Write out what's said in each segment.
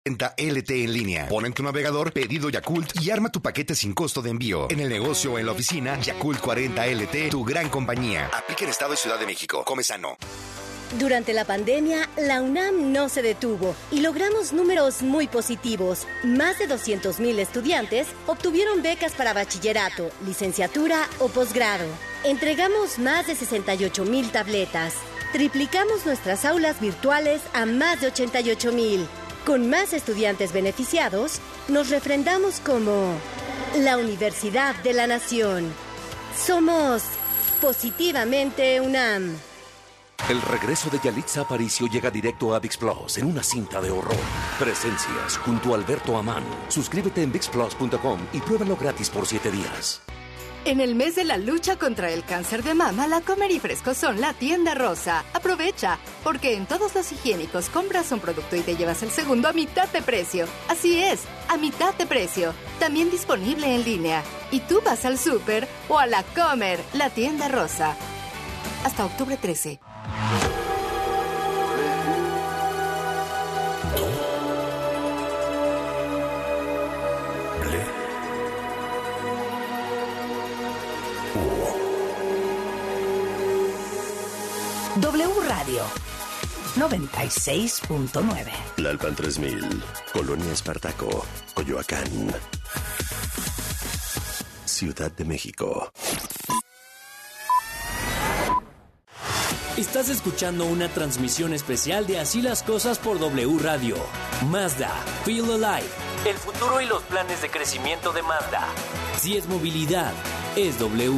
40 LT en línea. Pon en tu navegador pedido Yakult y arma tu paquete sin costo de envío. En el negocio o en la oficina, Yakult 40 LT, tu gran compañía. Aplica en Estado y Ciudad de México. Come sano. Durante la pandemia, la UNAM no se detuvo y logramos números muy positivos. Más de 200,000 estudiantes obtuvieron becas para bachillerato, licenciatura o posgrado. Entregamos más de 68,000 tabletas. Triplicamos nuestras aulas virtuales a más de 88,000. Con más estudiantes beneficiados, nos refrendamos como la Universidad de la Nación. Somos Positivamente UNAM. El regreso de Yalitza Aparicio llega directo a ViX Plus en una cinta de horror. Presencias junto a Alberto Amán. Suscríbete en ViXPlus.com y pruébalo gratis por 7 días. En el mes de la lucha contra el cáncer de mama, La Comer y Frescosón, la tienda rosa. Aprovecha, porque en todos los higiénicos compras un producto y te llevas el segundo a mitad de precio. Así es, a mitad de precio. También disponible en línea. Y tú vas al súper o a La Comer, la tienda rosa. Hasta octubre 13. W Radio 96.9. Tlalpan 3000, Colonia Espartaco, Coyoacán, Ciudad de México. Estás escuchando una transmisión especial de Así las Cosas por W Radio. Mazda, Feel Alive. El futuro y los planes de crecimiento de Mazda. Si es movilidad, es W.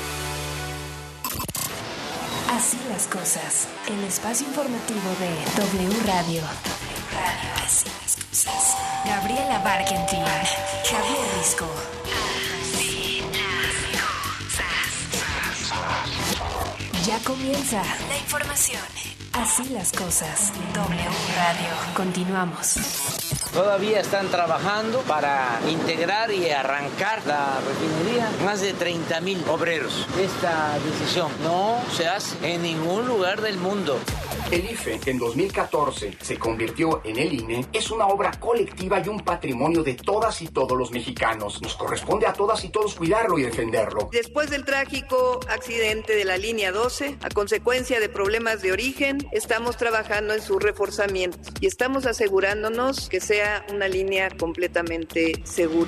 Así las cosas. El espacio informativo de W Radio. Así las cosas. Gabriela Barkentin, Javier Risco. Así las cosas. Ya comienza la información. Así las cosas. W Radio. Continuamos. Todavía están trabajando para integrar y arrancar la refinería. Más de 30,000 obreros. Esta decisión no se hace en ningún lugar del mundo. El IFE, que en 2014 se convirtió en el INE, es una obra colectiva y un patrimonio de todas y todos los mexicanos. Nos corresponde a todas y todos cuidarlo y defenderlo. Después del trágico accidente de la línea 12, a consecuencia de problemas de origen, estamos trabajando en su reforzamiento y estamos asegurándonos que sea una línea completamente segura.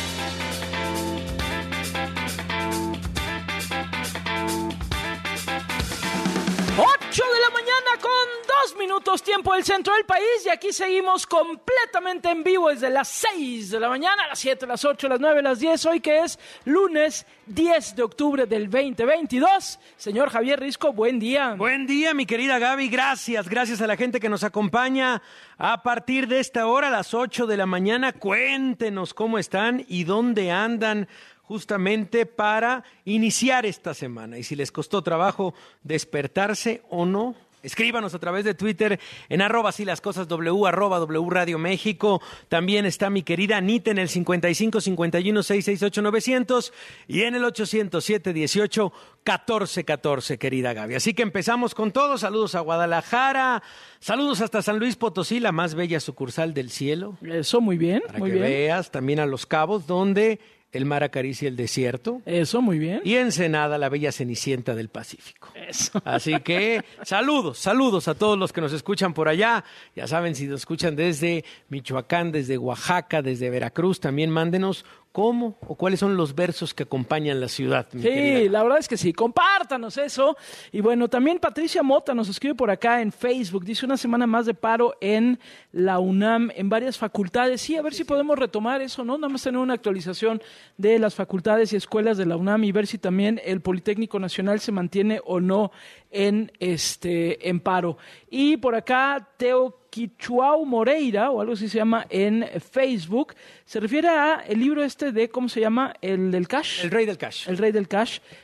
8 de la mañana con 2 minutos, tiempo del centro del país, y aquí seguimos completamente en vivo desde las 6 de la mañana, a las 7, las 8, las 9, las 10, hoy que es lunes 10 de octubre del 2022. Señor Javier Risco, buen día. Buen día, mi querida Gaby, gracias a la gente que nos acompaña a partir de esta hora, a las 8 de la mañana. Cuéntenos cómo están y dónde andan, justamente para iniciar esta semana. Y si les costó trabajo despertarse o no, escríbanos a través de Twitter en @silascosasw, @W Radio México. También está mi querida Anita en el 55 51 668 900 y en el 800 718 1414, querida Gaby. Así que empezamos con todo. Saludos a Guadalajara, saludos hasta San Luis Potosí, la más bella sucursal del cielo. Eso, muy bien. Para muy que bien. veas, también a Los Cabos, donde el mar acaricia el desierto. Eso, muy bien. Y Ensenada, la bella Cenicienta del Pacífico. Eso. Así que saludos a todos los que nos escuchan por allá. Ya saben, si nos escuchan desde Michoacán, desde Oaxaca, desde Veracruz, también mándenos cómo o cuáles son los versos que acompañan la ciudad. Mi Sí, querida. la verdad es que sí. Compártanos eso. Y bueno, también Patricia Mota nos escribe por acá en Facebook. Dice una semana más de paro en la UNAM, en varias facultades. Sí, a ver si podemos retomar eso, ¿no? Nada más tener una actualización de las facultades y escuelas de la UNAM y ver si también el Politécnico Nacional se mantiene o no en paro. Y por acá, Teo Quichuao Moreira, o algo así se llama en Facebook, se refiere a el libro de, ¿cómo se llama? El del Cash. El Rey del Cash. El Rey del Cash,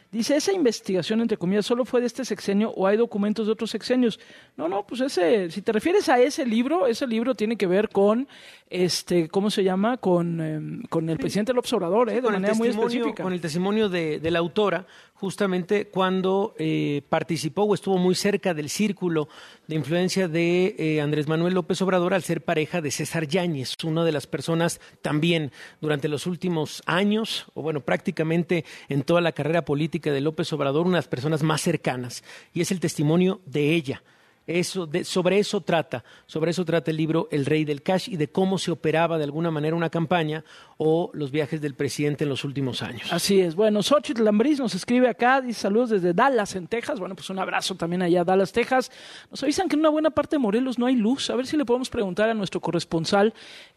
Dice, esa investigación, entre comillas, ¿solo fue de este sexenio o hay documentos de otros sexenios? No, pues si te refieres a ese libro tiene que ver con, ¿cómo se llama? Con el presidente López Obrador, de manera muy específica. Con el testimonio de la autora, justamente cuando participó o estuvo muy cerca del círculo de influencia de Andrés Manuel López Obrador al ser pareja de César Yáñez, una de las personas también durante los últimos años, o bueno, prácticamente en toda la carrera política de López Obrador, una de las personas más cercanas, y es el testimonio de ella. Sobre eso trata el libro El Rey del Cash y de cómo se operaba de alguna manera una campaña o los viajes del presidente en los últimos años. Así es. Bueno, Xochitl Lambriz nos escribe acá, dice saludos desde Dallas, en Texas. Bueno, pues un abrazo también allá a Dallas, Texas. Nos avisan que en una buena parte de Morelos no hay luz. A ver si le podemos preguntar a nuestro corresponsal,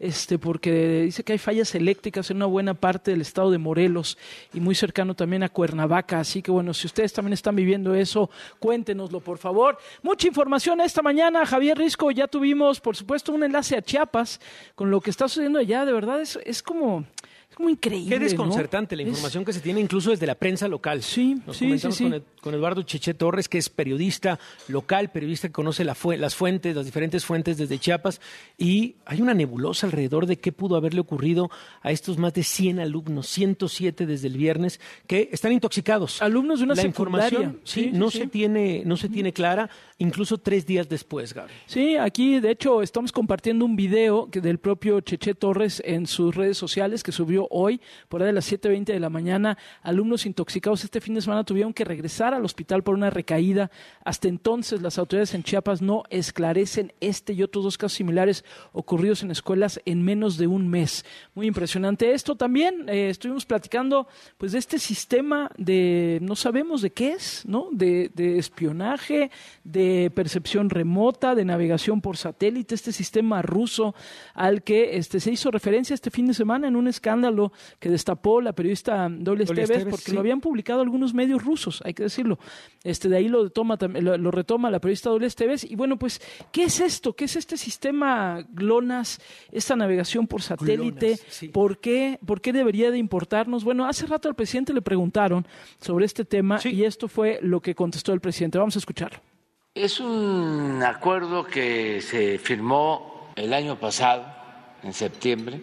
porque dice que hay fallas eléctricas en una buena parte del estado de Morelos y muy cercano también a Cuernavaca. Así que bueno, si ustedes también están viviendo eso, cuéntenoslo, por favor. Mucha información esta mañana, Javier Risco. Ya tuvimos, por supuesto, un enlace a Chiapas con lo que está sucediendo allá. De verdad, es como increíble. Qué desconcertante, ¿no? La información que se tiene incluso desde la prensa local. Nos comentamos con Eduardo Cheche Torres, que es periodista local, periodista que conoce las diferentes fuentes desde Chiapas, y hay una nebulosa alrededor de qué pudo haberle ocurrido a estos más de 100 alumnos, 107 desde el viernes, que están intoxicados. Alumnos de una secundaria. No se tiene clara, incluso 3 días después, Gaby. Sí, aquí de hecho estamos compartiendo un video del propio Cheche Torres en sus redes sociales que subió hoy, por ahí de las 7:20 de la mañana. Alumnos intoxicados este fin de semana tuvieron que regresar al hospital por una recaída. Hasta entonces las autoridades en Chiapas no esclarecen y otros 2 casos similares ocurridos en escuelas en menos de un mes. Muy impresionante esto. También estuvimos platicando pues de este sistema de, no sabemos de qué es, ¿no? De espionaje, de percepción remota, de navegación por satélite, este sistema ruso al que se hizo referencia este fin de semana en un escándalo que destapó la periodista Dolia Esteves, porque lo habían publicado algunos medios rusos, hay que decirlo. De ahí lo retoma la periodista Dolia Esteves. Y bueno, pues, ¿qué es esto? ¿Qué es este sistema GLONASS, esta navegación por satélite? GLONASS, sí. ¿Por qué debería de importarnos? Bueno, hace rato al presidente le preguntaron sobre este tema y esto fue lo que contestó el presidente. Vamos a escucharlo. Es un acuerdo que se firmó el año pasado, en septiembre,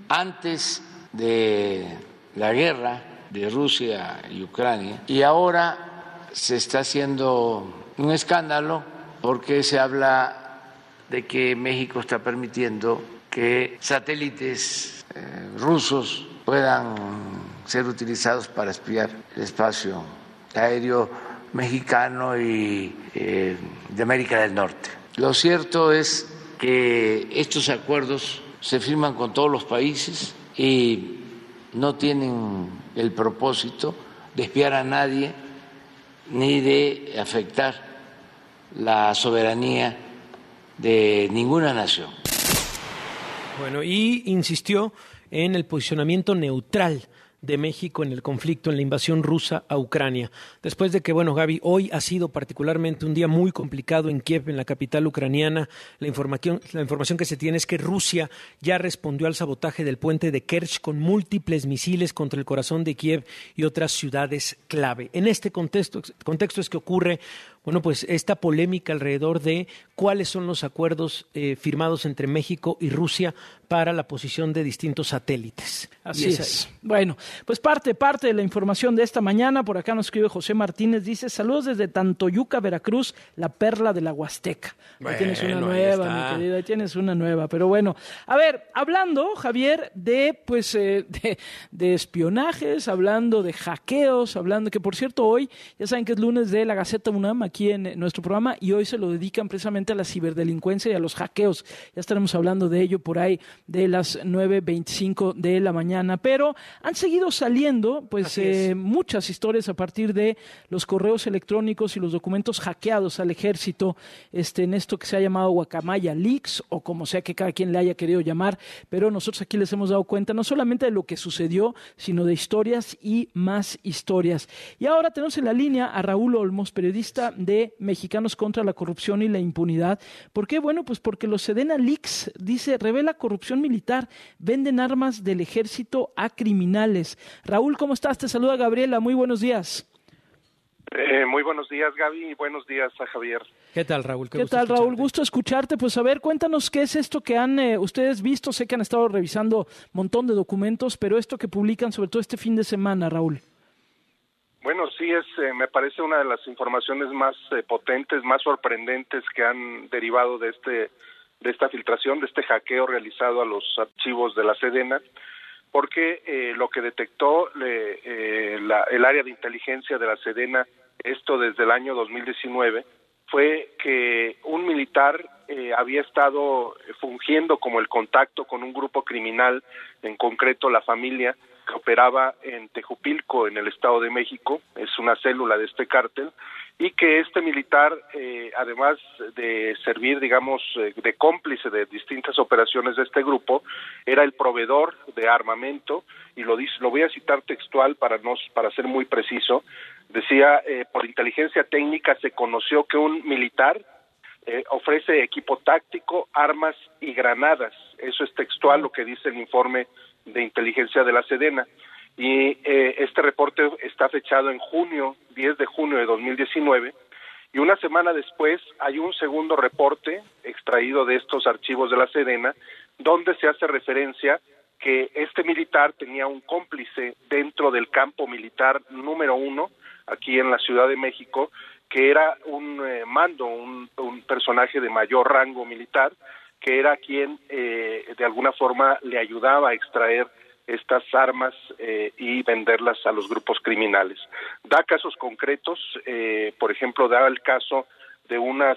antes de la guerra de Rusia y Ucrania, y ahora se está haciendo un escándalo porque se habla de que México está permitiendo que satélites rusos puedan ser utilizados para espiar el espacio aéreo mexicano y de América del Norte. Lo cierto es que estos acuerdos se firman con todos los países y no tienen el propósito de espiar a nadie ni de afectar la soberanía de ninguna nación. Bueno, y insistió en el posicionamiento neutral de México en el conflicto, en la invasión rusa a Ucrania. Después de que, bueno, Gaby, hoy ha sido particularmente un día muy complicado en Kiev, en la capital ucraniana. La información que se tiene es que Rusia ya respondió al sabotaje del puente de Kerch con múltiples misiles contra el corazón de Kiev y otras ciudades clave. En este contexto es que ocurre, bueno, pues esta polémica alrededor de cuáles son los acuerdos firmados entre México y Rusia para la posición de distintos satélites. Así es. Bueno, pues parte de la información de esta mañana. Por acá nos escribe José Martínez, dice, saludos desde Tantoyuca, Veracruz, la perla de la Huasteca. Ahí tienes una nueva, mi querido, ahí tienes una nueva. Pero bueno, a ver, hablando, Javier, de espionajes, hablando de hackeos, hablando que, por cierto, hoy, ya saben que es lunes de la Gaceta UNAM aquí en nuestro programa, y hoy se lo dedican precisamente a la ciberdelincuencia y a los hackeos. Ya estaremos hablando de ello por ahí de las 9:25 de la mañana, pero han seguido saliendo muchas historias a partir de los correos electrónicos y los documentos hackeados al ejército, en esto que se ha llamado Guacamaya Leaks, o como sea que cada quien le haya querido llamar, pero nosotros aquí les hemos dado cuenta no solamente de lo que sucedió, sino de historias y más historias. Y ahora tenemos en la línea a Raúl Olmos, periodista de Mexicanos contra la Corrupción y la Impunidad. ¿Por qué? Bueno, pues porque los Sedena Leaks, dice, revela corrupción militar, venden armas del ejército a criminales. Raúl, ¿cómo estás? Te saluda Gabriela, muy buenos días. Muy buenos días, Gaby, y buenos días a Javier. ¿Qué tal, Raúl? ¿Qué tal, Raúl? Gusto escucharte. Pues a ver, cuéntanos qué es esto que han ustedes visto. Sé que han estado revisando un montón de documentos, pero esto que publican sobre todo este fin de semana, Raúl. Bueno, sí, me parece una de las informaciones más potentes, más sorprendentes que han derivado de esta filtración, de este hackeo realizado a los archivos de la Sedena, porque lo que detectó el área de inteligencia de la Sedena, esto desde el año 2019, fue que un militar había estado fungiendo como el contacto con un grupo criminal, en concreto la familia, que operaba en Tejupilco, en el Estado de México, es una célula de este cártel, y que este militar, además de servir, digamos, de cómplice de distintas operaciones de este grupo, era el proveedor de armamento, y lo voy a citar textual para ser muy preciso. Decía, por inteligencia técnica se conoció que un militar ofrece equipo táctico, armas y granadas. Eso es textual lo que dice el informe de inteligencia de la Sedena. Y este reporte está fechado en 10 de junio de 2019, y una semana después hay un segundo reporte extraído de estos archivos de la Sedena, donde se hace referencia que este militar tenía un cómplice dentro del campo militar número 1, aquí en la Ciudad de México, que era un mando, un personaje de mayor rango militar, que era quien de alguna forma le ayudaba a extraer estas armas y venderlas a los grupos criminales. Da casos concretos, por ejemplo, da el caso de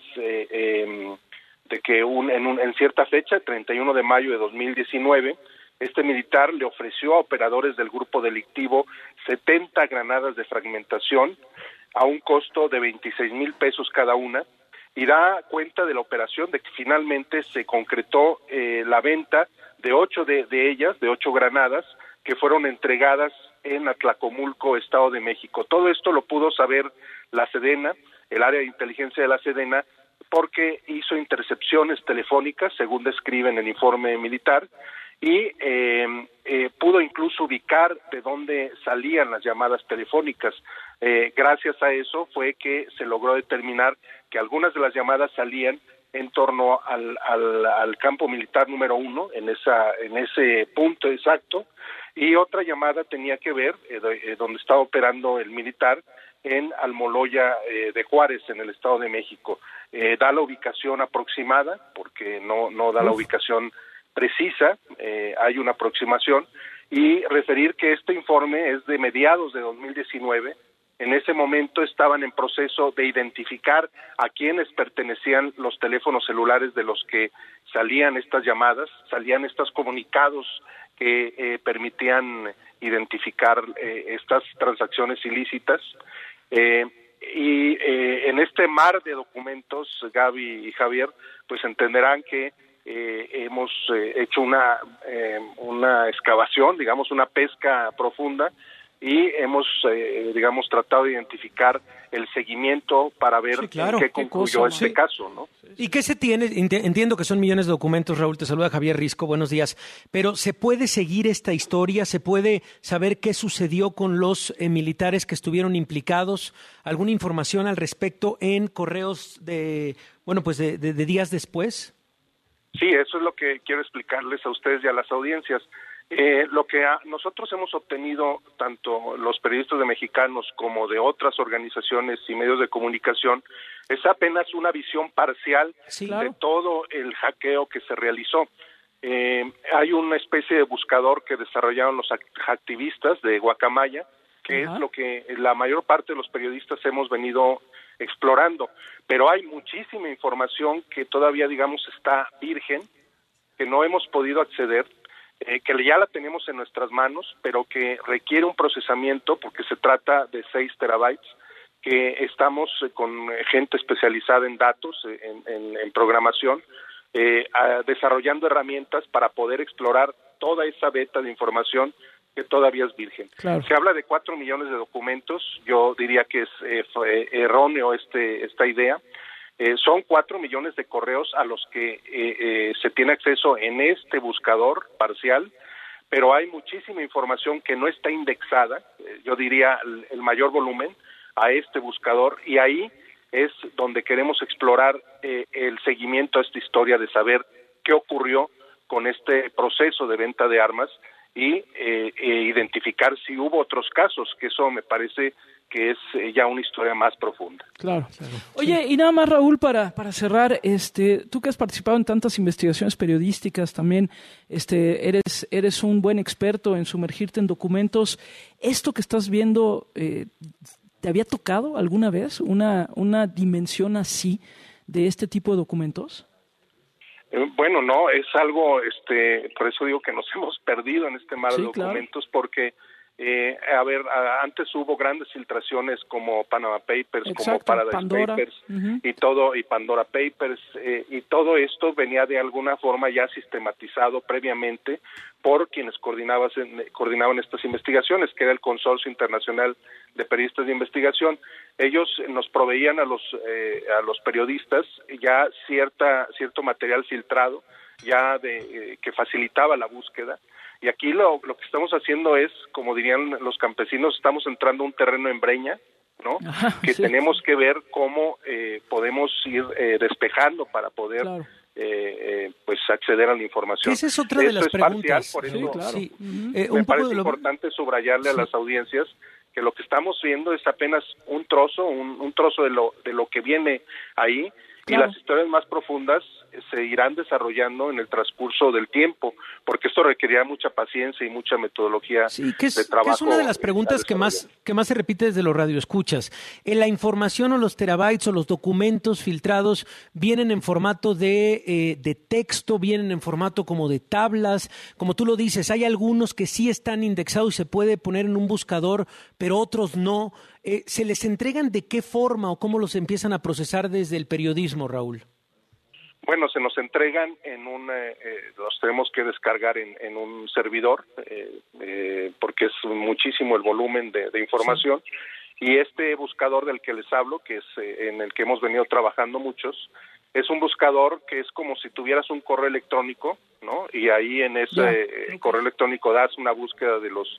de que en cierta fecha, 31 de mayo de 2019, este militar le ofreció a operadores del grupo delictivo 70 granadas de fragmentación a un costo de 26,000 pesos cada una, y da cuenta de la operación de que finalmente se concretó la venta de 8 de ellas, de 8 granadas, que fueron entregadas en Atlacomulco, Estado de México. Todo esto lo pudo saber la Sedena, el área de inteligencia de la Sedena, porque hizo intercepciones telefónicas, según describe en el informe militar, y pudo incluso ubicar de dónde salían las llamadas telefónicas. Gracias a eso fue que se logró determinar que algunas de las llamadas salían en torno al campo militar número 1, en ese punto exacto, y otra llamada tenía que ver donde estaba operando el militar, en Almoloya de Juárez, en el Estado de México. Da la ubicación aproximada, porque no da la ubicación precisa, hay una aproximación, y referir que este informe es de mediados de 2019. En ese momento estaban en proceso de identificar a quienes pertenecían los teléfonos celulares de los que salían estas llamadas, salían estos comunicados que permitían identificar estas transacciones ilícitas. Y en este mar de documentos, Gaby y Javier, pues entenderán que hemos hecho una excavación, digamos, una pesca profunda, y hemos, tratado de identificar el seguimiento para ver en qué concluyó este caso, ¿no? ¿Y qué se tiene? Entiendo que son millones de documentos, Raúl, te saluda Javier Risco, buenos días, pero ¿se puede seguir esta historia? ¿Se puede saber qué sucedió con los militares que estuvieron implicados? ¿Alguna información al respecto en correos de días después? Sí, eso es lo que quiero explicarles a ustedes y a las audiencias. Lo que nosotros hemos obtenido, tanto los periodistas de Mexicanos como de otras organizaciones y medios de comunicación, es apenas una visión parcial de todo el hackeo que se realizó. Hay una especie de buscador que desarrollaron los activistas de Guacamaya, que es lo que la mayor parte de los periodistas hemos venido explorando, pero hay muchísima información que todavía, está virgen, que no hemos podido acceder, que ya la tenemos en nuestras manos, pero que requiere un procesamiento porque se trata de 6 terabytes, que estamos con gente especializada en datos, en programación, desarrollando herramientas para poder explorar toda esa beta de información que todavía es virgen. Claro. Se habla de 4 millones de documentos, yo diría que es erróneo esta idea. Son 4 millones de correos a los que se tiene acceso en este buscador parcial, pero hay muchísima información que no está indexada, yo diría el mayor volumen. a este buscador, y ahí es donde queremos explorar el seguimiento a esta historia de saber qué ocurrió con este proceso de venta de armas y identificar si hubo otros casos, que eso me parece que es ya una historia más profunda. Claro. Oye, y nada más, Raúl, para cerrar, tú que has participado en tantas investigaciones periodísticas también, eres un buen experto en sumergirte en documentos. ¿Esto que estás viendo te había tocado alguna vez una dimensión así de este tipo de documentos? Bueno, no, es algo, por eso digo que nos hemos perdido en este mar de documentos, claro. Porque antes hubo grandes filtraciones como Panama Papers, como Paradise Pandora. Papers, y Pandora Papers, y todo esto venía de alguna forma ya sistematizado previamente por quienes coordinaban estas investigaciones, que era el Consorcio Internacional de Periodistas de Investigación. Ellos nos proveían a los periodistas ya cierto material filtrado, ya que facilitaba la búsqueda. Y aquí lo que estamos haciendo es, como dirían los campesinos, estamos entrando a un terreno en breña, ¿no? Que sí. Tenemos que ver cómo podemos ir despejando para poder pues acceder a la información. Esa es otra de las preguntas. Parcial, por eso claro. me parece importante subrayarle a las audiencias que lo que estamos viendo es apenas un trozo de lo que viene ahí. Claro. Y las historias más profundas se irán desarrollando en el transcurso del tiempo, porque esto requería mucha paciencia y mucha metodología de trabajo. Que es una de las preguntas que más se repite desde los radioescuchas. ¿La información o los terabytes o los documentos filtrados vienen en formato de texto, vienen en formato como de tablas? Como tú lo dices, hay algunos que sí están indexados y se puede poner en un buscador, pero otros no. ¿Se les entregan de qué forma o cómo los empiezan a procesar desde el periodismo, Raúl? Bueno, se nos entregan los tenemos que descargar en un servidor, porque es muchísimo el volumen de información, y este buscador del que les hablo, que es en el que hemos venido trabajando muchos, es un buscador que es como si tuvieras un correo electrónico, ¿no? Y ahí en ese correo electrónico das una búsqueda de los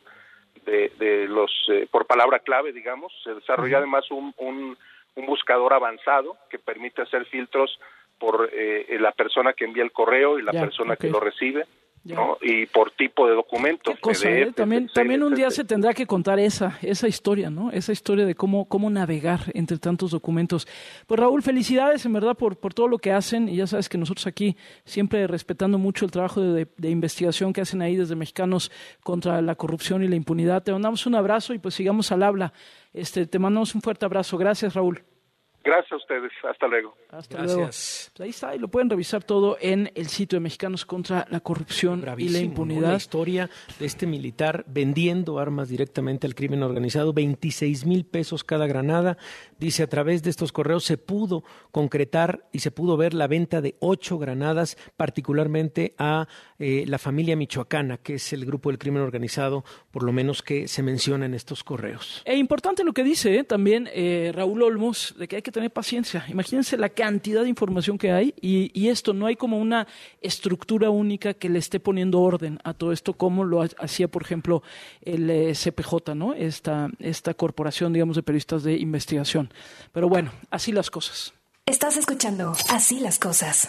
por palabra clave, digamos. Se desarrolla además un buscador avanzado que permite hacer filtros por la persona que envía el correo y la persona que lo recibe, ¿no? Y por tipo de documento. Qué cosa, también un día se tendrá que contar esa historia, ¿no? Esa historia de cómo navegar entre tantos documentos. Pues Raúl, felicidades en verdad por todo lo que hacen, y ya sabes que nosotros aquí siempre respetando mucho el trabajo de investigación que hacen ahí desde Mexicanos contra la corrupción y la impunidad. Te mandamos un abrazo y pues sigamos al habla. Te mandamos un fuerte abrazo. Gracias, Raúl. Gracias a ustedes. Hasta luego. Luego. Pues ahí está, y lo pueden revisar todo en el sitio de Mexicanos contra la corrupción y la impunidad. La historia de este militar vendiendo armas directamente al crimen organizado, 26,000 pesos cada granada. Dice, a través de estos correos se pudo concretar y se pudo ver la venta de 8 granadas, particularmente a la familia michoacana, que es el grupo del crimen organizado, por lo menos que se menciona en estos correos. E importante lo que dice también Raúl Olmos, de que hay que tener paciencia. Imagínense la cantidad de información que hay y esto, no hay como una estructura única que le esté poniendo orden a todo esto, como lo hacía, por ejemplo, el CPJ, ¿no? Esta corporación, digamos, de periodistas de investigación. Pero bueno, así las cosas. Estás escuchando Así las cosas.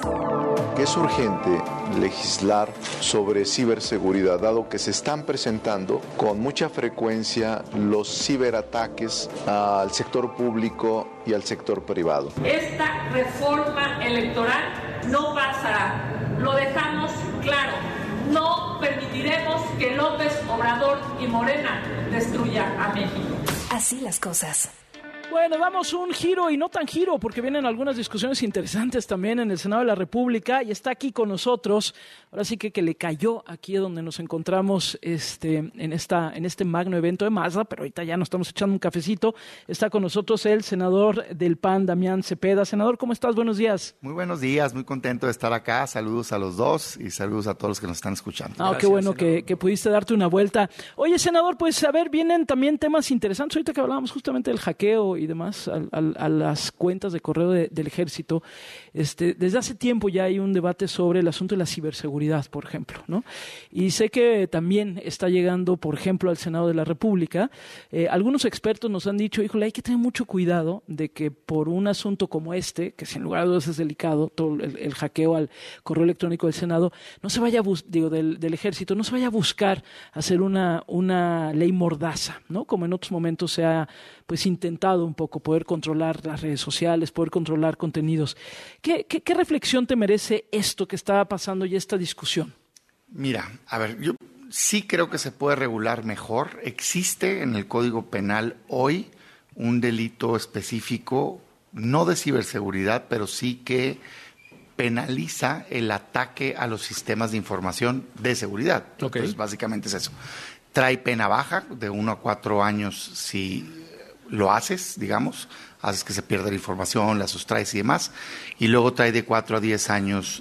Es urgente legislar sobre ciberseguridad, dado que se están presentando con mucha frecuencia los ciberataques al sector público y al sector privado. Esta reforma electoral no pasará. Lo dejamos claro. No permitiremos que López Obrador y Morena destruyan a México. Así las cosas. Bueno, damos un giro y no tan giro, porque vienen algunas discusiones interesantes también en el Senado de la República, y está aquí con nosotros, ahora sí que le cayó aquí donde nos encontramos en este magno evento de Mazda, pero ahorita ya nos estamos echando un cafecito. Está con nosotros el senador del PAN, Damián Cepeda. Senador, ¿cómo estás? Buenos días. Muy buenos días, muy contento de estar acá. Saludos a los dos y saludos a todos los que nos están escuchando. Gracias, qué bueno que pudiste darte una vuelta. Oye, senador, pues a ver, vienen también temas interesantes. Ahorita que hablábamos justamente del hackeo y y demás, a las cuentas de correo del Ejército, desde hace tiempo ya hay un debate sobre el asunto de la ciberseguridad, por ejemplo, ¿no? Y sé que también está llegando, por ejemplo, al Senado de la República. Algunos expertos nos han dicho, híjole, hay que tener mucho cuidado de que por un asunto como que sin lugar a dudas es delicado, todo el hackeo al correo electrónico del Senado, no se vaya del Ejército, no se vaya a buscar hacer una ley mordaza, ¿no? Como en otros momentos se ha pues intentado un poco poder controlar las redes sociales, poder controlar contenidos. ¿Qué reflexión te merece esto que está pasando y esta discusión? Mira, a ver, yo sí creo que se puede regular mejor. Existe en el Código Penal hoy un delito específico, no de ciberseguridad, pero sí que penaliza el ataque a los sistemas de información de seguridad. Okay. Entonces, básicamente es eso. Trae pena baja, de 1 a 4 años si lo haces, digamos, haces que se pierda la información, la sustraes y demás, y luego trae de 4 a 10 años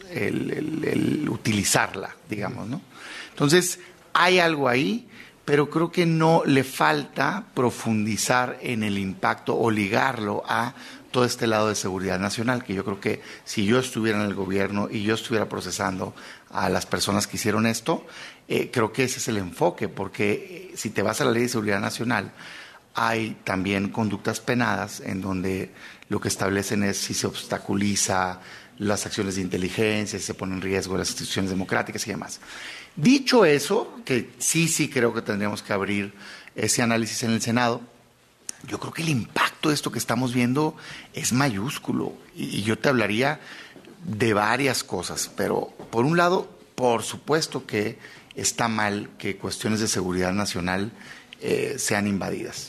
el utilizarla, digamos, ¿no? Entonces, hay algo ahí, pero creo que no le falta profundizar en el impacto o ligarlo a todo este lado de seguridad nacional, que yo creo que si yo estuviera en el gobierno y yo estuviera procesando a las personas que hicieron esto, creo que ese es el enfoque, porque si te vas a la Ley de Seguridad Nacional, hay también conductas penadas en donde lo que establecen es si se obstaculiza las acciones de inteligencia, si se pone en riesgo las instituciones democráticas y demás. Dicho eso, que sí creo que tendríamos que abrir ese análisis en el Senado, yo creo que el impacto de esto que estamos viendo es mayúsculo y yo te hablaría de varias cosas, pero por un lado, por supuesto que está mal que cuestiones de seguridad nacional sean invadidas,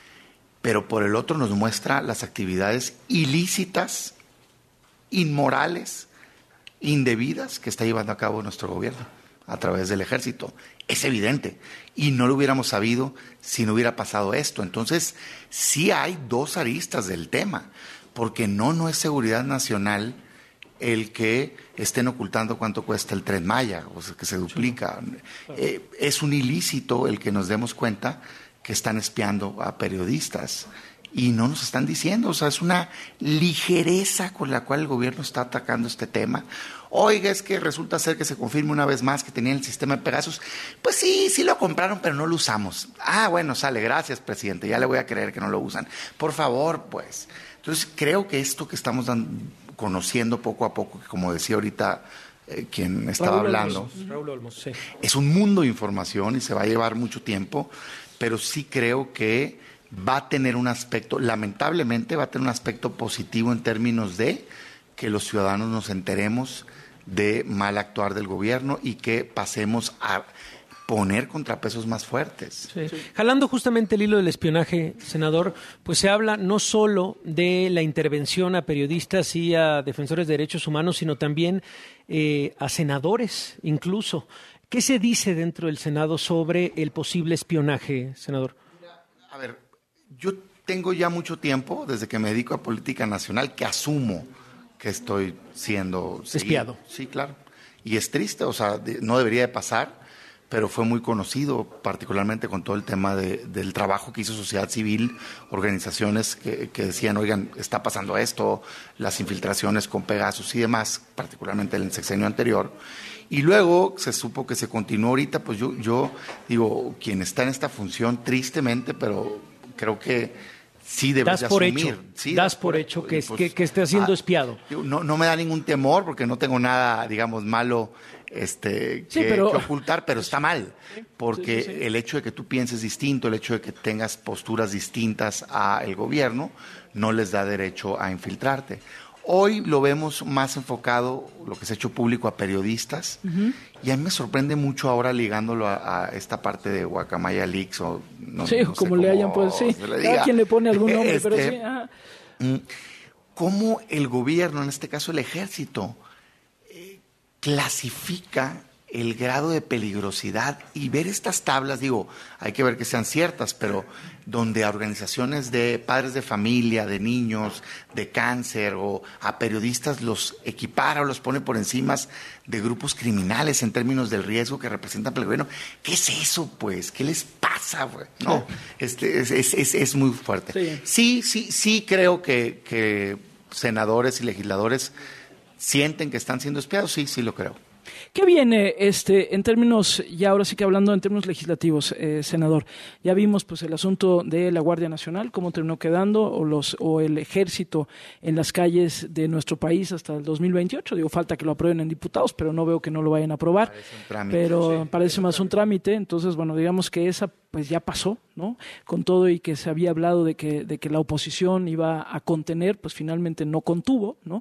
pero por el otro nos muestra las actividades ilícitas, inmorales, indebidas que está llevando a cabo nuestro gobierno a través del Ejército. Es evidente, y no lo hubiéramos sabido si no hubiera pasado esto. Entonces, sí hay dos aristas del tema, porque no es seguridad nacional el que estén ocultando cuánto cuesta el Tren Maya, o sea, que se duplica. Es un ilícito el que nos demos cuenta que están espiando a periodistas y no nos están diciendo. O sea, es una ligereza con la cual el gobierno está atacando este tema. Oiga, es que resulta ser que se confirme una vez más que tenían el sistema de Pegasus. Pues sí lo compraron, pero no lo usamos. Ah, bueno, sale, gracias, presidente, ya le voy a creer que no lo usan. Por favor, pues. Entonces, creo que esto que estamos conociendo poco a poco, que como decía ahorita quien estaba hablando, Raúl Olmos, sí, es un mundo de información y se va a llevar mucho tiempo, pero sí creo que va a tener un aspecto, lamentablemente va a tener un aspecto positivo en términos de que los ciudadanos nos enteremos de mal actuar del gobierno y que pasemos a poner contrapesos más fuertes. Sí. Jalando justamente el hilo del espionaje, senador, pues se habla no solo de la intervención a periodistas y a defensores de derechos humanos, sino también a senadores incluso. ¿Qué se dice dentro del Senado sobre el posible espionaje, senador? A ver, yo tengo ya mucho tiempo, desde que me dedico a política nacional, que asumo que estoy siendo espiado. Sí, claro. Y es triste, o sea, no debería de pasar, pero fue muy conocido, particularmente con todo el tema del trabajo que hizo sociedad civil, organizaciones que decían, oigan, está pasando esto, las infiltraciones con Pegasus y demás, particularmente en el sexenio anterior. Y luego se supo que se continuó ahorita, pues yo digo, quien está en esta función, tristemente, pero creo que sí debes de asumir. Das por hecho que esté siendo espiado. No me da ningún temor porque no tengo nada, digamos, malo que ocultar, pero está mal. Porque el hecho de que tú pienses distinto, el hecho de que tengas posturas distintas al gobierno, no les da derecho a infiltrarte. Hoy lo vemos más enfocado, lo que se ha hecho público, a periodistas, y a mí me sorprende mucho ahora ligándolo a esta parte de Guacamaya Leaks, o no sé como le hayan, pues sí, cada quien le pone algún nombre, pero sí. Cómo el gobierno, en este caso el Ejército, clasifica el grado de peligrosidad y ver estas tablas, digo, hay que ver que sean ciertas, pero donde a organizaciones de padres de familia, de niños, de cáncer o a periodistas los equipara o los pone por encima de grupos criminales en términos del riesgo que representan para el gobierno. ¿Qué es eso, pues? ¿Qué les pasa, güey? No, es muy fuerte. Sí creo que senadores y legisladores sienten que están siendo espiados, sí lo creo. ¿Qué viene en términos, ya ahora sí que hablando en términos legislativos, senador? Ya vimos pues el asunto de la Guardia Nacional, cómo terminó quedando, o el ejército en las calles de nuestro país hasta el 2028. Digo, falta que lo aprueben en diputados, pero no veo que no lo vayan a aprobar. Parece más un trámite. Entonces, bueno, digamos que esa pues ya pasó, ¿no? Con todo y que se había hablado de que la oposición iba a contener, pues finalmente no contuvo, ¿no?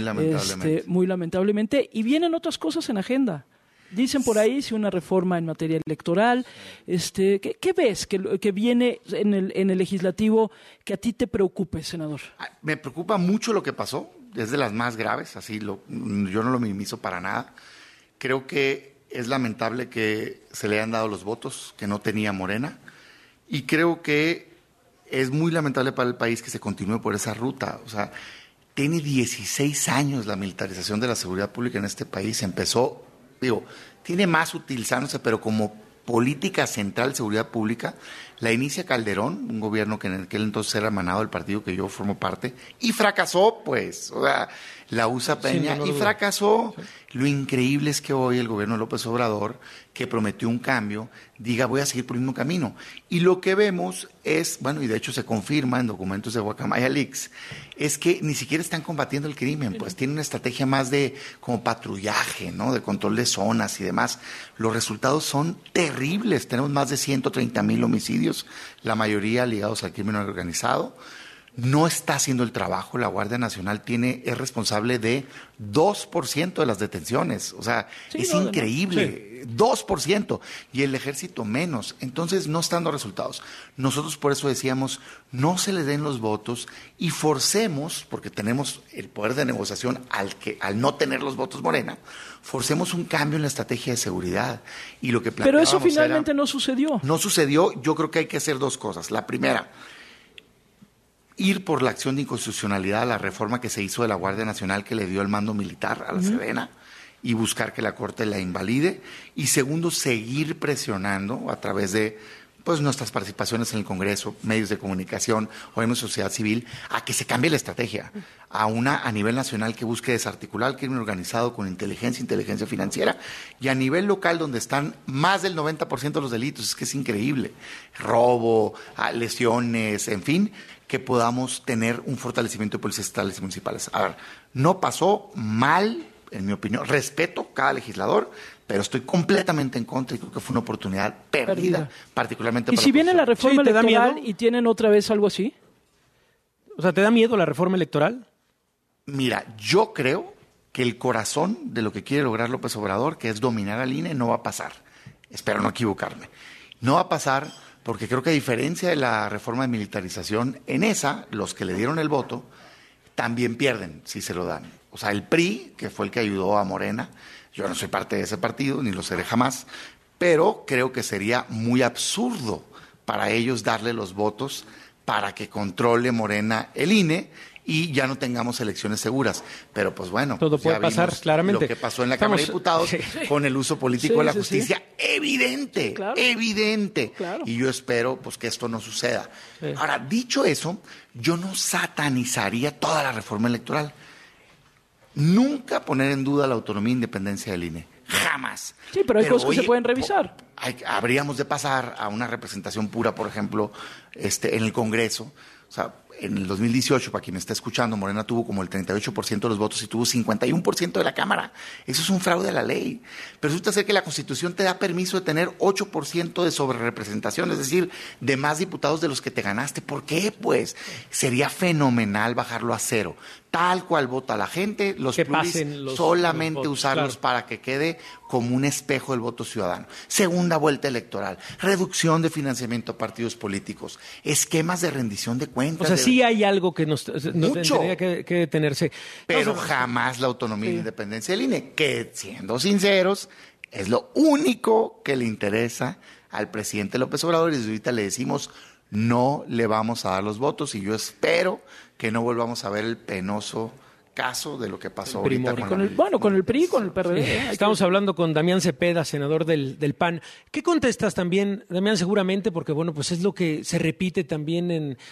Muy lamentablemente. Y vienen otras cosas en agenda. Dicen por ahí si una reforma en materia electoral. ¿Qué ves que viene en el legislativo que a ti te preocupe, senador? Me preocupa mucho lo que pasó. Es de las más graves. Yo no lo minimizo para nada. Creo que es lamentable que se le hayan dado los votos que no tenía Morena. Y creo que es muy lamentable para el país que se continúe por esa ruta. O sea, tiene 16 años la militarización de la seguridad pública en este país. Empezó, tiene más utilizándose, pero como política central de seguridad pública, la inicia Calderón, un gobierno que en aquel entonces era emanado del partido que yo formo parte, y fracasó, pues. O sea, la usa Peña y fracasó. Sí. Lo increíble es que hoy el gobierno de López Obrador, que prometió un cambio, diga voy a seguir por el mismo camino. Y lo que vemos es, y de hecho se confirma en documentos de Guacamaya Leaks, es que ni siquiera están combatiendo el crimen, pues tienen una estrategia más de como patrullaje, ¿no? De control de zonas y demás. Los resultados son terribles. Tenemos más de 130,000 homicidios, la mayoría ligados al crimen organizado. No está haciendo el trabajo. La Guardia Nacional es responsable de 2% de las detenciones. O sea, es increíble. 2%. Y el ejército menos. Entonces no están dando resultados. Nosotros por eso decíamos, no se le den los votos y forcemos, porque tenemos el poder de negociación al no tener los votos Morena, forcemos un cambio en la estrategia de seguridad. Y lo que Pero eso finalmente no sucedió. No sucedió. Yo creo que hay que hacer dos cosas. La primera, ir por la acción de inconstitucionalidad a la reforma que se hizo de la Guardia Nacional que le dio el mando militar a la Sedena y buscar que la Corte la invalide. Y segundo, seguir presionando a través de nuestras participaciones en el Congreso, medios de comunicación, o sociedad civil, a que se cambie la estrategia a nivel nacional que busque desarticular el crimen organizado con inteligencia financiera, y a nivel local donde están más del 90% de los delitos. Es que es increíble. Robo, lesiones, en fin, que podamos tener un fortalecimiento de policías estatales y municipales. A ver, no pasó mal, en mi opinión. Respeto a cada legislador, pero estoy completamente en contra y creo que fue una oportunidad perdida. Particularmente ¿Y para si viene la reforma electoral miedo? Y tienen otra vez algo así? O sea, ¿te da miedo la reforma electoral? Mira, yo creo que el corazón de lo que quiere lograr López Obrador, que es dominar al INE, no va a pasar. Espero no equivocarme. No va a pasar porque creo que a diferencia de la reforma de militarización, en esa, los que le dieron el voto también pierden si se lo dan. O sea, el PRI, que fue el que ayudó a Morena, yo no soy parte de ese partido, ni lo seré jamás, pero creo que sería muy absurdo para ellos darle los votos para que controle Morena el INE y ya no tengamos elecciones seguras. Pero pues bueno, todo puede pasar claramente. Lo que pasó en la Cámara de Diputados con el uso político de la justicia, evidente, evidente. Claro. Y yo espero pues que esto no suceda. Sí. Ahora, dicho eso, yo no satanizaría toda la reforma electoral. Nunca poner en duda la autonomía e independencia del INE. Jamás. Sí, pero hay cosas que se pueden revisar. Habríamos de pasar a una representación pura, por ejemplo, en el Congreso. O sea, en el 2018, para quien me está escuchando, Morena tuvo como el 38% de los votos y tuvo 51% de la Cámara. Eso es un fraude a la ley. Pero resulta ser que la Constitución te da permiso de tener 8% de sobrerepresentación, es decir, de más diputados de los que te ganaste. ¿Por qué? Pues sería fenomenal bajarlo a 0. Tal cual vota la gente, los pluris solamente votos, usarlos para que quede como un espejo del voto ciudadano. Segunda vuelta electoral, reducción de financiamiento a partidos políticos, esquemas de rendición de cuentas. O sea, sí hay algo que nos tendría que detenerse. Pero jamás la autonomía e independencia del INE, que siendo sinceros, Es lo único que le interesa al presidente López Obrador y desde ahorita le decimos no le vamos a dar los votos y yo espero que no volvamos a ver el penoso caso de lo que pasó ahorita con el PRI, con el PRD. Sí. Estamos hablando con Damián Cepeda, senador del PAN. ¿Qué contestas también, Damián, seguramente? Porque, bueno, pues es lo que se repite también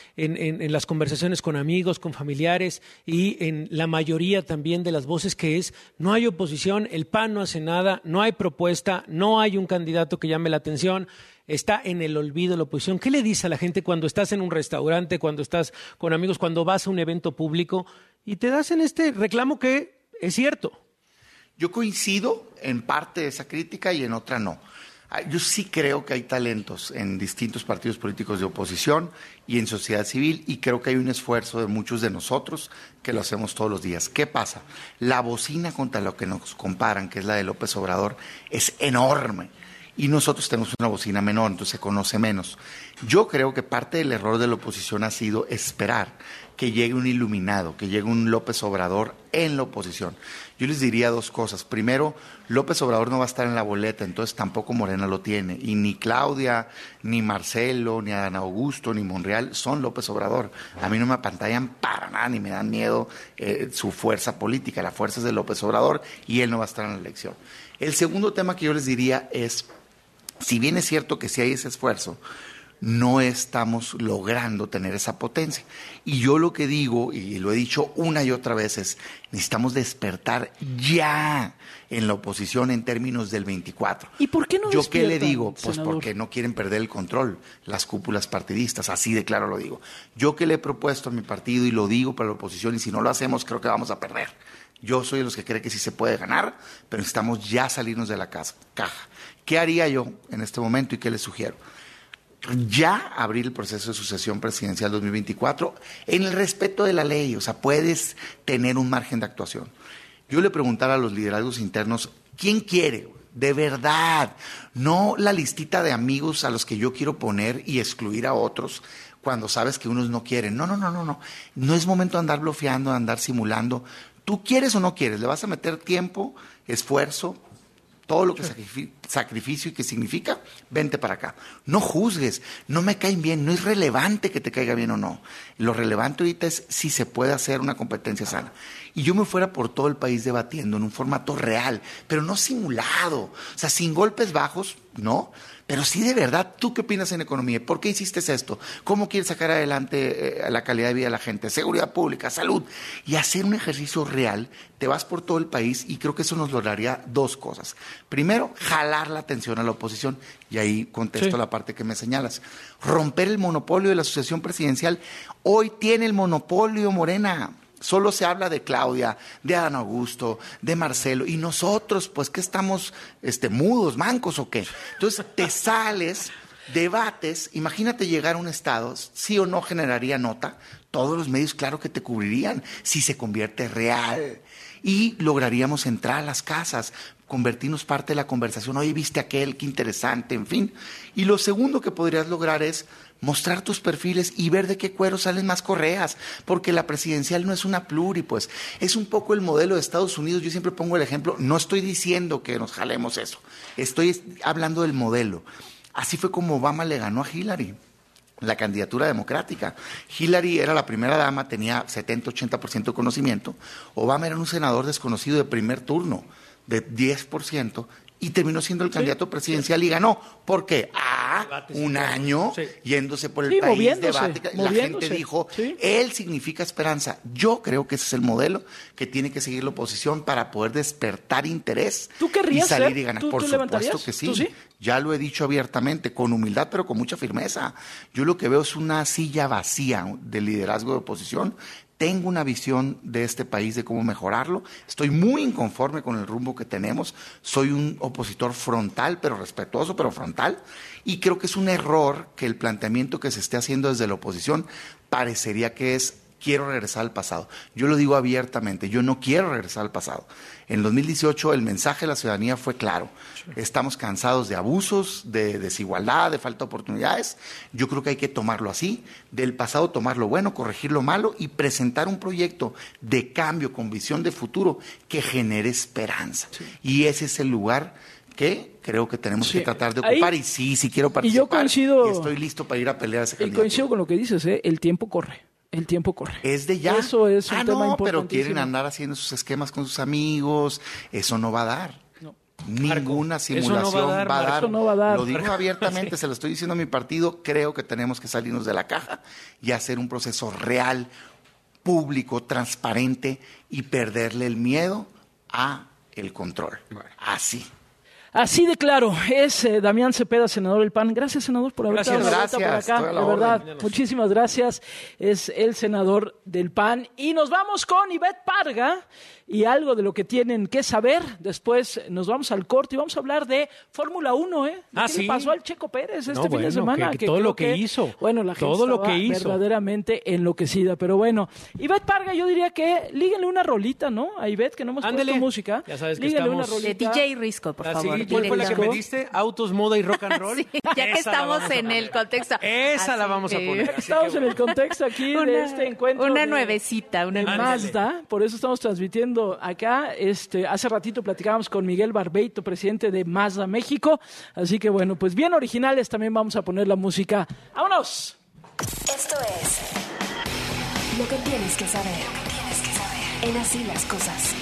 en las conversaciones con amigos, con familiares y en la mayoría también de las voces, que es no hay oposición, el PAN no hace nada, no hay propuesta, no hay un candidato que llame la atención. Está en el olvido la oposición. ¿Qué le dices a la gente cuando estás en un restaurante, cuando estás con amigos, cuando vas a un evento público y te das en este reclamo que es cierto? Yo coincido en parte de esa crítica y en otra no. Yo sí creo que hay talentos en distintos partidos políticos de oposición y en sociedad civil y creo que hay un esfuerzo de muchos de nosotros que lo hacemos todos los días. ¿Qué pasa? La bocina contra lo que nos comparan, que es la de López Obrador, es enorme. Y nosotros tenemos una bocina menor, entonces se conoce menos. Yo creo que parte del error de la oposición ha sido esperar que llegue un iluminado, que llegue un López Obrador en la oposición. Yo les diría dos cosas. Primero, López Obrador no va a estar en la boleta, entonces tampoco Morena lo tiene. Y ni Claudia, ni Marcelo, ni Adán Augusto, ni Monreal son López Obrador. A mí no me apantallan para nada, ni me dan miedo su fuerza política. La fuerza es de López Obrador y él no va a estar en la elección. El segundo tema que yo les diría es, si bien es cierto que sí hay ese esfuerzo, no estamos logrando tener esa potencia. Y yo lo que digo, y lo he dicho una y otra vez, es necesitamos despertar ya en la oposición en términos del 24. ¿Y por qué no ¿Yo despiertan, qué le digo? Pues senador? porque no quieren perder el control, las cúpulas partidistas, así de claro lo digo. Yo que le he propuesto a mi partido y lo digo para la oposición, y si no lo hacemos creo que vamos a perder. Yo soy de los que cree que sí se puede ganar, pero necesitamos ya salirnos de la caja. ¿Qué haría yo en este momento y qué les sugiero? Ya abrir el proceso de sucesión presidencial 2024 en el respeto de la ley, o sea, puedes tener un margen de actuación. Yo le preguntara a los liderazgos internos, ¿quién quiere? De verdad, no la listita de amigos a los que yo quiero poner y excluir a otros cuando sabes que unos no quieren. No. No es momento de andar blofeando, de andar simulando. ¿Tú quieres o no quieres? ¿Le vas a meter tiempo, esfuerzo, todo lo que sacrificio y que significa? Vente para acá. No juzgues, no me caen bien, no es relevante que te caiga bien o no. Lo relevante ahorita es si se puede hacer una competencia sana. Y yo me fuera por todo el país debatiendo en un formato real, pero no simulado, o sea, sin golpes bajos, ¿no? Pero sí de verdad, ¿tú qué opinas en economía? ¿Por qué hiciste esto? ¿Cómo quieres sacar adelante la calidad de vida de la gente? Seguridad pública, salud. Y hacer un ejercicio real, te vas por todo el país y creo que eso nos lograría dos cosas. Primero, jalar la atención a la oposición, y ahí contesto la parte que me señalas. Romper el monopolio de la sucesión presidencial. Hoy tiene el monopolio Morena. Solo se habla de Claudia, de Adán Augusto, de Marcelo, y nosotros, pues, ¿qué estamos mudos, mancos o qué? Entonces, te sales, debates, imagínate llegar a un estado, sí o no generaría nota, todos los medios, claro que te cubrirían, si se convierte real, y lograríamos entrar a las casas, convertirnos parte de la conversación, oye, viste aquel, qué interesante, en fin. Y lo segundo que podrías lograr es mostrar tus perfiles y ver de qué cuero salen más correas, porque la presidencial no es una pluri, pues es un poco el modelo de Estados Unidos. Yo siempre pongo el ejemplo, no estoy diciendo que nos jalemos eso, estoy hablando del modelo. Así fue como Obama le ganó a Hillary la candidatura democrática. Hillary era la primera dama, tenía 70-80% de conocimiento. Obama era un senador desconocido de primer turno, de 10%, y terminó siendo el candidato presidencial y ganó. ¿Por qué? Un año yéndose por el país, debate. La gente dijo, él significa esperanza. Yo creo que ese es el modelo que tiene que seguir la oposición para poder despertar interés y salir y ganar. Por supuesto que sí. Ya lo he dicho abiertamente, con humildad, pero con mucha firmeza. Yo lo que veo es una silla vacía de liderazgo de oposición. Tengo una visión de este país, de cómo mejorarlo. Estoy muy inconforme con el rumbo que tenemos. Soy un opositor frontal, pero respetuoso, pero frontal. Y creo que es un error que el planteamiento que se esté haciendo desde la oposición parecería que es, quiero regresar al pasado. Yo lo digo abiertamente, yo no quiero regresar al pasado. En 2018 el mensaje de la ciudadanía fue claro. Estamos cansados de abusos, de desigualdad, de falta de oportunidades. Yo creo que hay que tomarlo así, del pasado tomar lo bueno, corregir lo malo y presentar un proyecto de cambio con visión de futuro que genere esperanza. Y ese es el lugar que creo que tenemos que tratar de ocupar. Y sí quiero participar. Y yo coincido. Y estoy listo para ir a pelear a ese candidato. Y coincido con lo que dices, el tiempo corre. El tiempo corre. Es de ya. Eso es un tema importantísimo. Pero quieren andar haciendo sus esquemas con sus amigos. Eso no va a dar. No. Ninguna simulación va a dar. Eso no va a dar. Lo digo abiertamente, se lo estoy diciendo a mi partido. Creo que tenemos que salirnos de la caja y hacer un proceso real, público, transparente y perderle el miedo a el control. Así. Así de claro, es Damián Cepeda, senador del PAN. Gracias, senador, por haber estado por acá. De verdad, muchísimas gracias. Es el senador del PAN. Y nos vamos con Ivette Parga y algo de lo que tienen que saber. Después nos vamos al corte y vamos a hablar de Fórmula 1, ¿Qué le pasó al Checo Pérez fin de semana? Que todo lo que hizo. Bueno, la gente estaba verdaderamente enloquecida. Pero bueno, Ivette Parga, yo diría que líguenle una rolita, ¿no? A Ivette, que no hemos puesto música. Ya sabes que líguenle estamos... una rolita. De DJ Risco, por favor. ¿Cuál fue la que pediste? ¿Autos, moda y rock and roll? Sí, ya que estamos en el contexto. Esa la vamos a poner. Estamos en el contexto aquí de este encuentro. Una nuevecita, una Mazda. Por eso estamos transmitiendo acá. Hace ratito platicábamos con Miguel Barbeito, presidente de Mazda México. Así que bueno, pues bien originales también vamos a poner la música. ¡Vámonos! Esto es lo que tienes que saber. En Así las Cosas.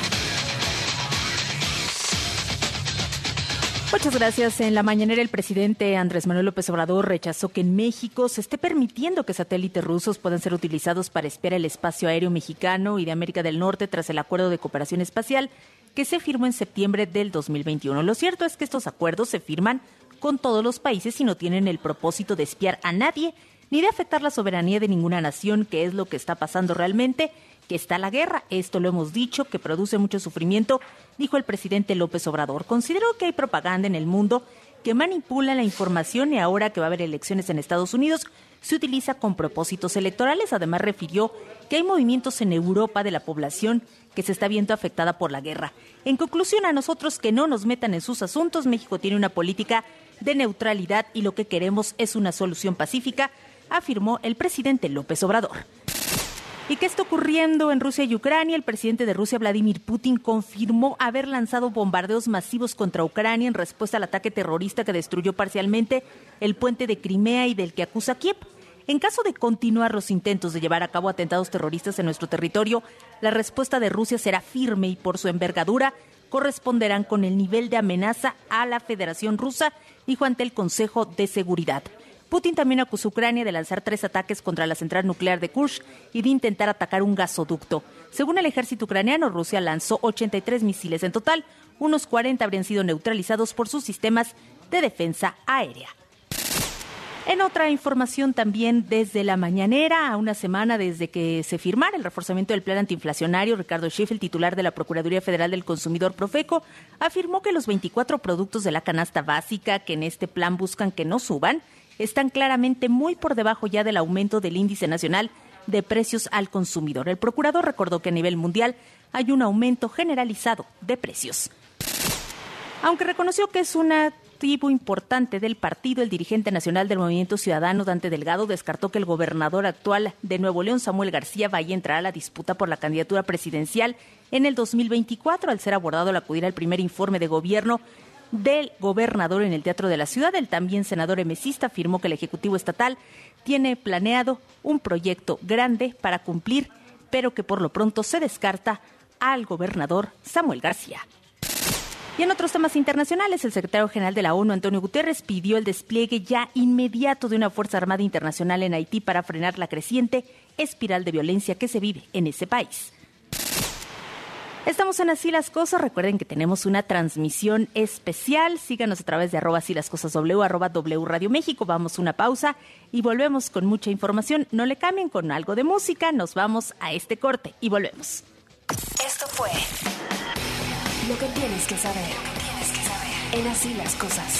Muchas gracias. En la mañanera, el presidente Andrés Manuel López Obrador rechazó que en México se esté permitiendo que satélites rusos puedan ser utilizados para espiar el espacio aéreo mexicano y de América del Norte tras el acuerdo de cooperación espacial que se firmó en septiembre del 2021. Lo cierto es que estos acuerdos se firman con todos los países y no tienen el propósito de espiar a nadie ni de afectar la soberanía de ninguna nación, que es lo que está pasando realmente, que está la guerra. Esto lo hemos dicho, que produce mucho sufrimiento, dijo el presidente López Obrador. Consideró que hay propaganda en el mundo que manipula la información y ahora que va a haber elecciones en Estados Unidos se utiliza con propósitos electorales. Además, refirió que hay movimientos en Europa de la población que se está viendo afectada por la guerra. En conclusión, a nosotros que no nos metan en sus asuntos. México tiene una política de neutralidad y lo que queremos es una solución pacífica, afirmó el presidente López Obrador. ¿Y qué está ocurriendo en Rusia y Ucrania? El presidente de Rusia, Vladimir Putin, confirmó haber lanzado bombardeos masivos contra Ucrania en respuesta al ataque terrorista que destruyó parcialmente el puente de Crimea y del que acusa Kiev. En caso de continuar los intentos de llevar a cabo atentados terroristas en nuestro territorio, la respuesta de Rusia será firme y por su envergadura corresponderán con el nivel de amenaza a la Federación Rusa, dijo ante el Consejo de Seguridad. Putin también acusó a Ucrania de lanzar 3 ataques contra la central nuclear de Kursk y de intentar atacar un gasoducto. Según el ejército ucraniano, Rusia lanzó 83 misiles en total. Unos 40 habrían sido neutralizados por sus sistemas de defensa aérea. En otra información también desde la mañanera, a una semana desde que se firmara el reforzamiento del plan antiinflacionario, Ricardo Schiff, el titular de la Procuraduría Federal del Consumidor Profeco, afirmó que los 24 productos de la canasta básica que en este plan buscan que no suban, están claramente muy por debajo ya del aumento del índice nacional de precios al consumidor. El procurador recordó que a nivel mundial hay un aumento generalizado de precios. Aunque reconoció que es un activo importante del partido, el dirigente nacional del Movimiento Ciudadano, Dante Delgado, descartó que el gobernador actual de Nuevo León, Samuel García, vaya a entrar a la disputa por la candidatura presidencial en el 2024, al ser abordado al acudir al primer informe de gobierno del gobernador en el Teatro de la Ciudad. El también senador emesista afirmó que el Ejecutivo Estatal tiene planeado un proyecto grande para cumplir, pero que por lo pronto se descarta al gobernador Samuel García. Y en otros temas internacionales, el secretario general de la ONU, Antonio Guterres, pidió el despliegue ya inmediato de una Fuerza Armada Internacional en Haití para frenar la creciente espiral de violencia que se vive en ese país. Estamos en Así las Cosas. Recuerden que tenemos una transmisión especial. Síganos a través de @asílascosasw, @W Radio México. Vamos a una pausa y volvemos con mucha información. No le cambien, con algo de música. Nos vamos a este corte y volvemos. Esto fue lo que tienes que saber. En Así las Cosas.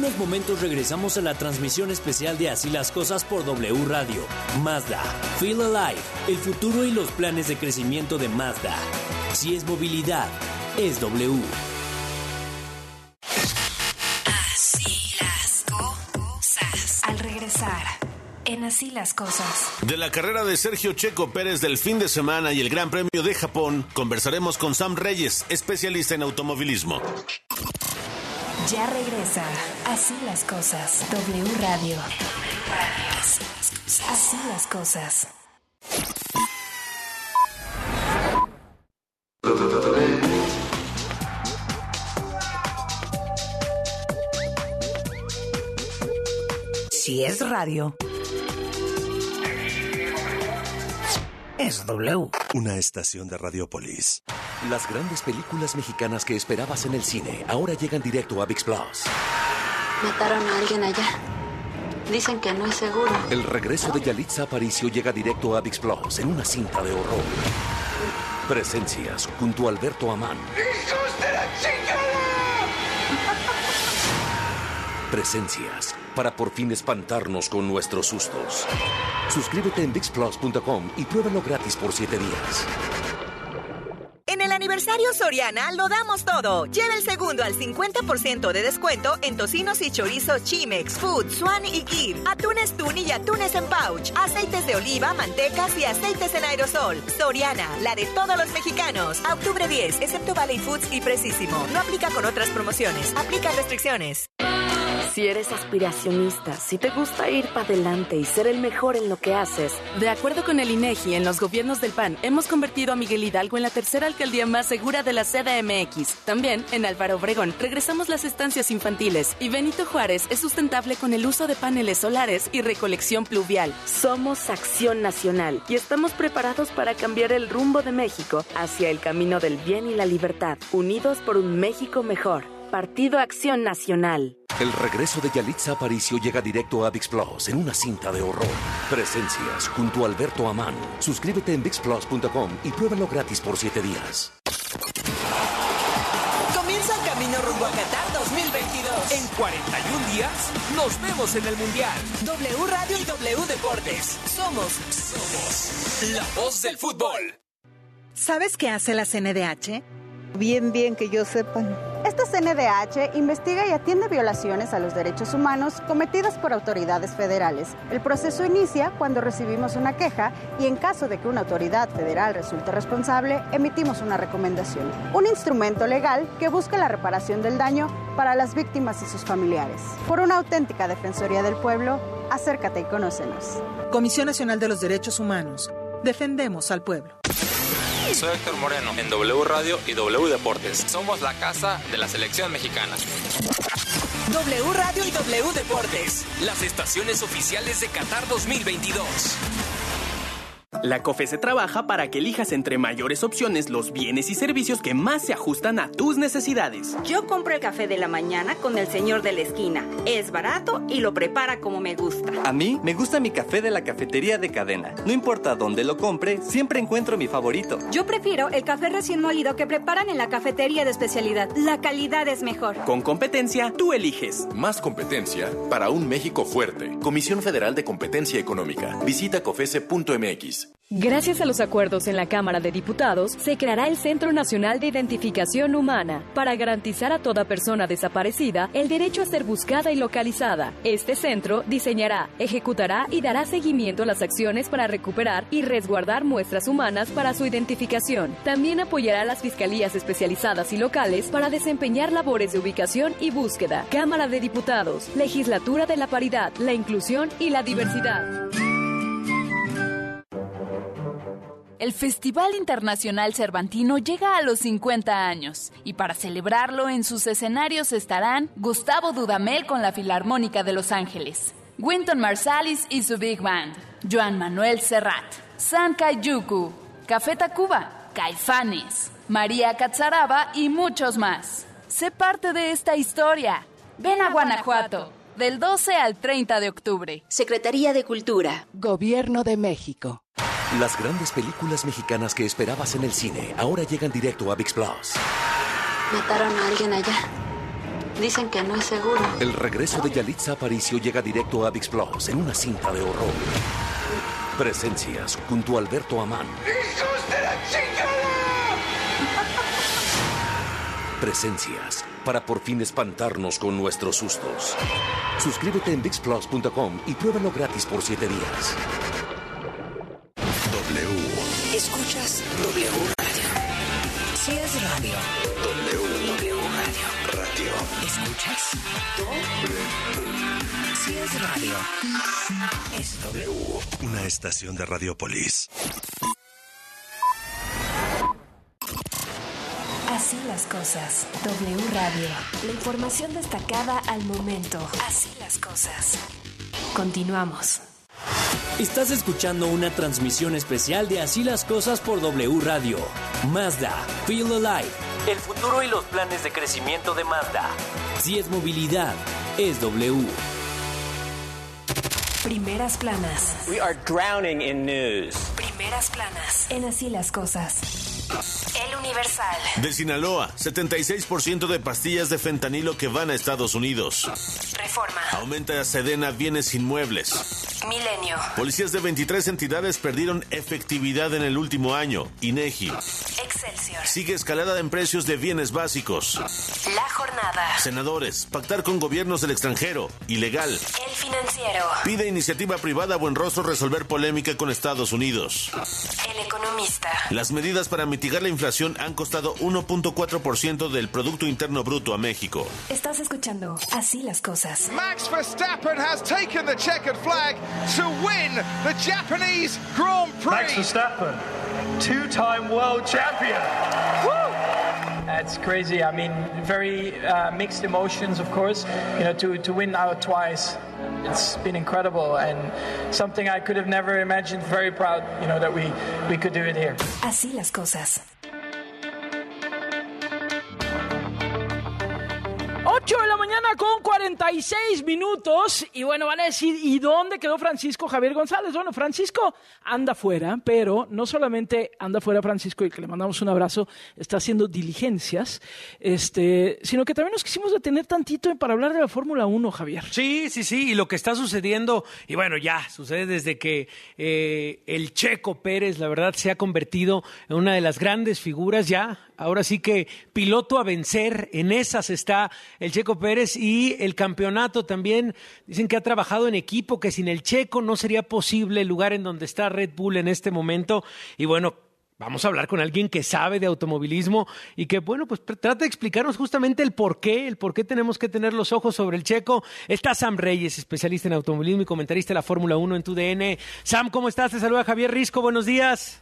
unos momentos regresamos a la transmisión especial de Así las Cosas por W Radio. Mazda, Feel Alive, el futuro y los planes de crecimiento de Mazda. Si es movilidad, es W. Así las cosas. Al regresar, en Así las Cosas. De la carrera de Sergio Checo Pérez del fin de semana y el Gran Premio de Japón, conversaremos con Sam Reyes, especialista en automovilismo. Ya regresa Así las Cosas. W Radio. Así las cosas. Si es radio, es W. Una estación de Radiopolis. Las grandes películas mexicanas que esperabas en el cine ahora llegan directo a ViX Plus. Mataron a alguien allá. Dicen que no es seguro. El regreso de Yalitza Aparicio llega directo a ViX Plus en una cinta de horror. Presencias junto a Alberto Amán. ¡Hijos de la chingada! Presencias para por fin espantarnos con nuestros sustos. Suscríbete en ViXPlus.com y pruébalo gratis por 7 días. En el aniversario Soriana lo damos todo. Lleva el segundo al 50% de descuento en tocinos y chorizo Chimex, Food, Swan y Gear, atunes tuni y atunes en pouch, aceites de oliva, mantecas y aceites en aerosol. Soriana, la de todos los mexicanos. A octubre 10, excepto Valley Foods y Precisimo. No aplica con otras promociones. Aplica restricciones. Si eres aspiracionista, si te gusta ir para adelante y ser el mejor en lo que haces. De acuerdo con el INEGI, en los gobiernos del PAN, hemos convertido a Miguel Hidalgo en la tercera alcaldía más segura de la CDMX. También, en Álvaro Obregón, regresamos las estancias infantiles. Y Benito Juárez es sustentable con el uso de paneles solares y recolección pluvial. Somos Acción Nacional y estamos preparados para cambiar el rumbo de México hacia el camino del bien y la libertad. Unidos por un México mejor. Partido Acción Nacional. El regreso de Yalitza Aparicio llega directo a ViX Plus en una cinta de horror. Presencias junto a Alberto Amán. Suscríbete en ViXPlus.com y pruébalo gratis por 7 días. Comienza el camino rumbo a Qatar 2022. En 41 días nos vemos en el Mundial. W Radio y W Deportes. Somos la voz del fútbol. ¿Sabes qué hace la CNDH? Bien que yo sepan. Esta CNDH investiga y atiende violaciones a los derechos humanos cometidas por autoridades federales. El proceso inicia cuando recibimos una queja y en caso de que una autoridad federal resulte responsable, emitimos una recomendación. Un instrumento legal que busca la reparación del daño para las víctimas y sus familiares. Por una auténtica defensoría del pueblo, acércate y conócenos. Comisión Nacional de los Derechos Humanos. Defendemos al pueblo. Soy Héctor Moreno, en W Radio y W Deportes. Somos la casa de la selección mexicana. W Radio y W Deportes. Las estaciones oficiales de Qatar 2022. La COFESE trabaja para que elijas entre mayores opciones los bienes y servicios que más se ajustan a tus necesidades. Yo compro el café de la mañana con el señor de la esquina. Es barato y lo prepara como me gusta. A mí me gusta mi café de la cafetería de cadena. No importa dónde lo compre, siempre encuentro mi favorito. Yo prefiero el café recién molido que preparan en la cafetería de especialidad. La calidad es mejor. Con competencia, tú eliges. Más competencia para un México fuerte. Comisión Federal de Competencia Económica. Visita cofese.mx. Gracias a los acuerdos en la Cámara de Diputados, se creará el Centro Nacional de Identificación Humana para garantizar a toda persona desaparecida el derecho a ser buscada y localizada. Este centro diseñará, ejecutará y dará seguimiento a las acciones para recuperar y resguardar muestras humanas para su identificación. También apoyará a las fiscalías especializadas y locales para desempeñar labores de ubicación y búsqueda. Cámara de Diputados, Legislatura de la Paridad, la Inclusión y la Diversidad. El Festival Internacional Cervantino llega a los 50 años y para celebrarlo en sus escenarios estarán Gustavo Dudamel con la Filarmónica de Los Ángeles, Wynton Marsalis y su Big Band, Joan Manuel Serrat, San Cayucu, Café Tacuba, Caifanes, María Catzaraba y muchos más. Sé parte de esta historia. Ven a Guanajuato, del 12 al 30 de octubre. Secretaría de Cultura. Gobierno de México. Las grandes películas mexicanas que esperabas en el cine ahora llegan directo a ViX Plus. Mataron a alguien allá. Dicen que no es seguro. El regreso de Yalitza Aparicio llega directo a ViX Plus en una cinta de horror. Presencias junto a Alberto Amán. ¡Hijos de la chingada! Presencias para por fin espantarnos con nuestros sustos. Suscríbete en ViXPlus.com y pruébalo gratis por 7 días. W. Escuchas W Radio. Si es radio. W Radio. Radio. ¿Escuchas? Si es radio. Es W. Una estación de Radiopolis. Así las cosas. W Radio. La información destacada al momento. Así las cosas. Continuamos. Estás escuchando una transmisión especial de Así las cosas por W Radio. Mazda, Feel Alive. El futuro y los planes de crecimiento de Mazda. Si es movilidad, es W. Primeras planas. We are drowning in news. Primeras planas. En Así las cosas. El Universal. De Sinaloa, 76% de pastillas de fentanilo que van a Estados Unidos. Reforma. Aumenta Sedena bienes inmuebles. Milenio. Policías de 23 entidades perdieron efectividad en el último año. INEGI. Excelsior. Sigue escalada en precios de bienes básicos. La Jornada. Senadores, pactar con gobiernos del extranjero. Ilegal. El Financiero. Pide iniciativa privada Buenrostro resolver polémica con Estados Unidos. El Economista. Las medidas para mitigar la inflación han costado 1.4% del Producto Interno Bruto a México. Estás escuchando Así las cosas. Max Verstappen has taken the checkered flag to win the Japanese Grand Prix. Max Verstappen, two-time world champion. Woo! That's crazy. I mean, very mixed emotions, of course. You know, to win out twice, it's been incredible and something I could have never imagined. Very proud, you know, that we could do it here. Así las cosas. 8 de la mañana con 46 minutos. Y bueno, van a decir, ¿y dónde quedó Francisco Javier González? Bueno, Francisco anda fuera, pero no solamente anda fuera Francisco, y que le mandamos un abrazo, está haciendo diligencias, sino que también nos quisimos detener tantito para hablar de la Fórmula 1, Javier. Sí, y lo que está sucediendo, y bueno, ya sucede desde que el Checo Pérez, la verdad, se ha convertido en una de las grandes figuras ya. Ahora sí que piloto a vencer, en esas está el Checo Pérez, y el campeonato también. Dicen que ha trabajado en equipo, que sin el Checo no sería posible el lugar en donde está Red Bull en este momento. Y bueno, vamos a hablar con alguien que sabe de automovilismo y que, bueno, pues trata de explicarnos justamente el por qué tenemos que tener los ojos sobre el Checo. Está Sam Reyes, especialista en automovilismo y comentarista de la Fórmula 1 en TUDN. Sam, ¿cómo estás? Te saluda Javier Risco, buenos días.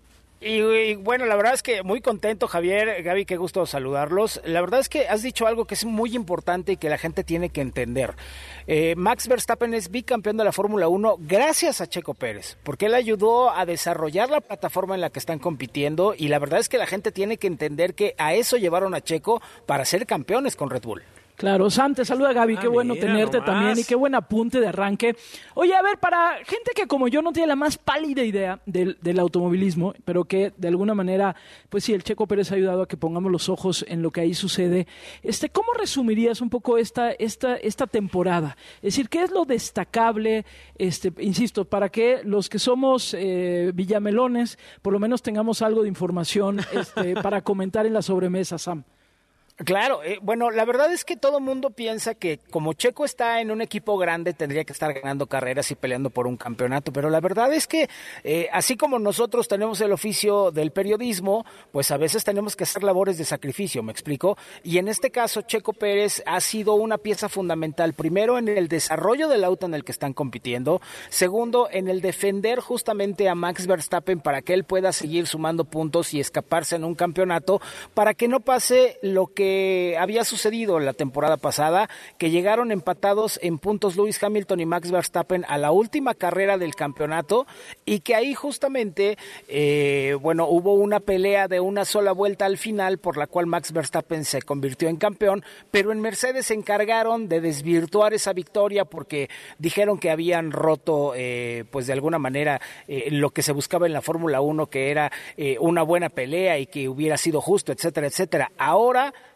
Y bueno, la verdad es que muy contento, Javier, Gaby, qué gusto saludarlos. La verdad es que has dicho algo que es muy importante y que la gente tiene que entender. Max Verstappen es bicampeón de la Fórmula 1 gracias a Checo Pérez, porque él ayudó a desarrollar la plataforma en la que están compitiendo, y la verdad es que la gente tiene que entender que a eso llevaron a Checo para ser campeones con Red Bull. Claro, Sam, te saluda Gaby, qué bueno tenerte también y qué buen apunte de arranque. Oye, a ver, para gente que como yo no tiene la más pálida idea del automovilismo, pero que de alguna manera, pues sí, el Checo Pérez ha ayudado a que pongamos los ojos en lo que ahí sucede. ¿Cómo resumirías un poco esta temporada? Es decir, ¿qué es lo destacable, insisto, para que los que somos villamelones, por lo menos tengamos algo de información para comentar en la sobremesa, Sam? Claro, bueno, la verdad es que todo mundo piensa que como Checo está en un equipo grande tendría que estar ganando carreras y peleando por un campeonato, pero la verdad es que así como nosotros tenemos el oficio del periodismo, pues a veces tenemos que hacer labores de sacrificio, ¿me explico? Y en este caso Checo Pérez ha sido una pieza fundamental, primero en el desarrollo del auto en el que están compitiendo, segundo en el defender justamente a Max Verstappen para que él pueda seguir sumando puntos y escaparse en un campeonato, para que no pase lo que había sucedido la temporada pasada, que llegaron empatados en puntos Lewis Hamilton y Max Verstappen a la última carrera del campeonato, y que ahí justamente hubo una pelea de una sola vuelta al final por la cual Max Verstappen se convirtió en campeón, pero en Mercedes se encargaron de desvirtuar esa victoria porque dijeron que habían roto pues de alguna manera lo que se buscaba en la Fórmula 1, que era una buena pelea y que hubiera sido justo, etcétera, etcétera. Ahora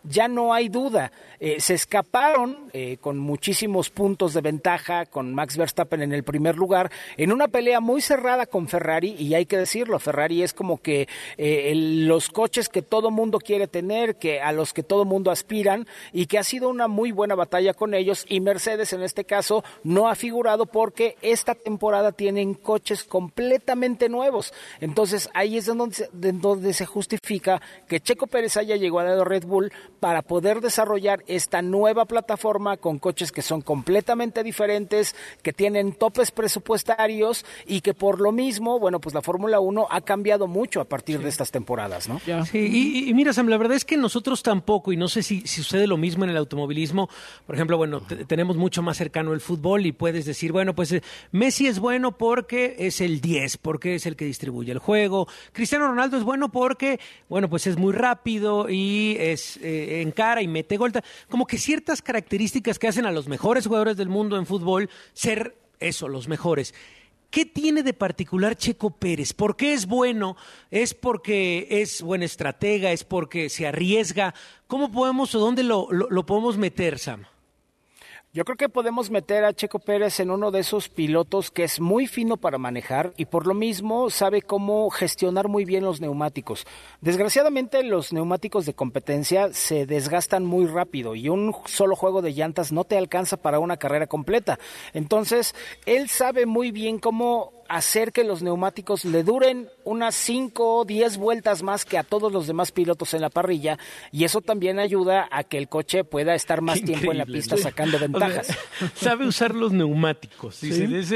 ya no hay duda. Se escaparon con muchísimos puntos de ventaja con Max Verstappen en el primer lugar, en una pelea muy cerrada con Ferrari, y hay que decirlo, Ferrari es como que los coches que todo mundo quiere tener, que a los que todo mundo aspiran, y que ha sido una muy buena batalla con ellos, y Mercedes en este caso no ha figurado porque esta temporada tienen coches completamente nuevos. Entonces ahí es donde se justifica que Checo Pérez haya llegado a Red Bull para poder desarrollar esta nueva plataforma con coches que son completamente diferentes, que tienen topes presupuestarios y que por lo mismo, bueno, pues la Fórmula 1 ha cambiado mucho a partir de estas temporadas, ¿no? Sí, y mira, Sam, la verdad es que nosotros tampoco, y no sé si sucede lo mismo en el automovilismo. Por ejemplo, bueno, tenemos mucho más cercano el fútbol y puedes decir, bueno, pues Messi es bueno porque es el 10, porque es el que distribuye el juego. Cristiano Ronaldo es bueno porque, bueno, pues es muy rápido y es encara y mete gol. Como que ciertas características que hacen a los mejores jugadores del mundo en fútbol ser eso, los mejores. ¿Qué tiene de particular Checo Pérez? ¿Por qué es bueno? ¿Es porque es buen estratega? ¿Es porque se arriesga? ¿Cómo podemos o dónde lo podemos meter, Sam? Yo creo que podemos meter a Checo Pérez en uno de esos pilotos que es muy fino para manejar y por lo mismo sabe cómo gestionar muy bien los neumáticos. Desgraciadamente los neumáticos de competencia se desgastan muy rápido y un solo juego de llantas no te alcanza para una carrera completa. Entonces, él sabe muy bien cómo hacer que los neumáticos le duren unas 5 o 10 vueltas más que a todos los demás pilotos en la parrilla, y eso también ayuda a que el coche pueda estar más tiempo en la pista sacando ventajas. O sea, sabe usar los neumáticos. ¿Sí?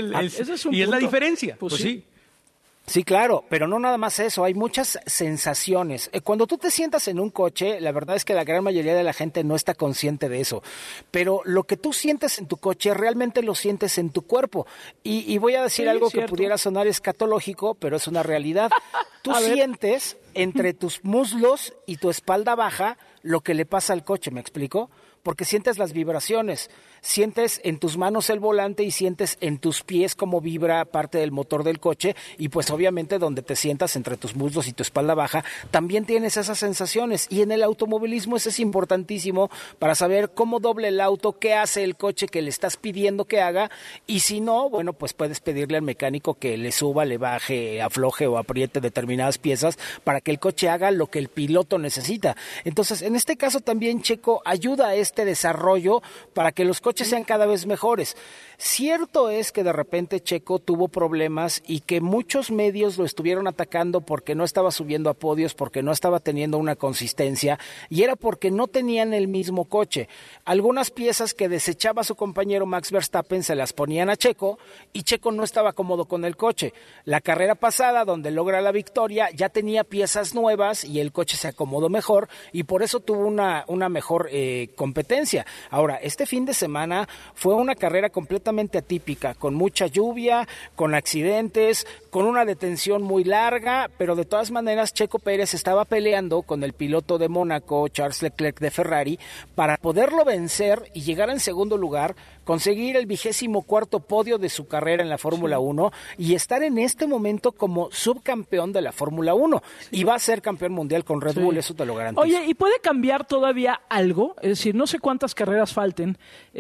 Y es la diferencia. Pues sí. Sí, claro, pero no nada más eso, hay muchas sensaciones. Cuando tú te sientas en un coche, la verdad es que la gran mayoría de la gente no está consciente de eso, pero lo que tú sientes en tu coche realmente lo sientes en tu cuerpo. Y voy a decir algo que pudiera sonar escatológico, pero es una realidad. Tú sientes entre tus muslos y tu espalda baja lo que le pasa al coche, ¿me explico? Porque sientes las vibraciones, sientes en tus manos el volante y sientes en tus pies cómo vibra parte del motor del coche, y pues obviamente donde te sientas entre tus muslos y tu espalda baja también tienes esas sensaciones, y en el automovilismo eso es importantísimo para saber cómo doble el auto, qué hace el coche que le estás pidiendo que haga, y si no, bueno, pues puedes pedirle al mecánico que le suba, le baje, afloje o apriete determinadas piezas para que el coche haga lo que el piloto necesita. Entonces, en este caso también Checo ayuda a este desarrollo para que los coches sean cada vez mejores. Cierto es que de repente Checo tuvo problemas y que muchos medios lo estuvieron atacando porque no estaba subiendo a podios, porque no estaba teniendo una consistencia, y era porque no tenían el mismo coche. Algunas piezas que desechaba su compañero Max Verstappen se las ponían a Checo y Checo no estaba cómodo con el coche. La carrera pasada, donde logra la victoria, ya tenía piezas nuevas y el coche se acomodó mejor y por eso tuvo una mejor competencia. Ahora, este fin de semana fue una carrera completamente atípica, con mucha lluvia, con accidentes, con una detención muy larga, pero de todas maneras Checo Pérez estaba peleando con el piloto de Mónaco, Charles Leclerc de Ferrari, para poderlo vencer y llegar en segundo lugar, conseguir el 24º podio de su carrera en la Fórmula 1 y estar en este momento como subcampeón de la Fórmula 1. Y va a ser campeón mundial con Red Bull, eso te lo garantizo. Oye, ¿y puede cambiar todavía algo? Es decir, no sé cuántas carreras falten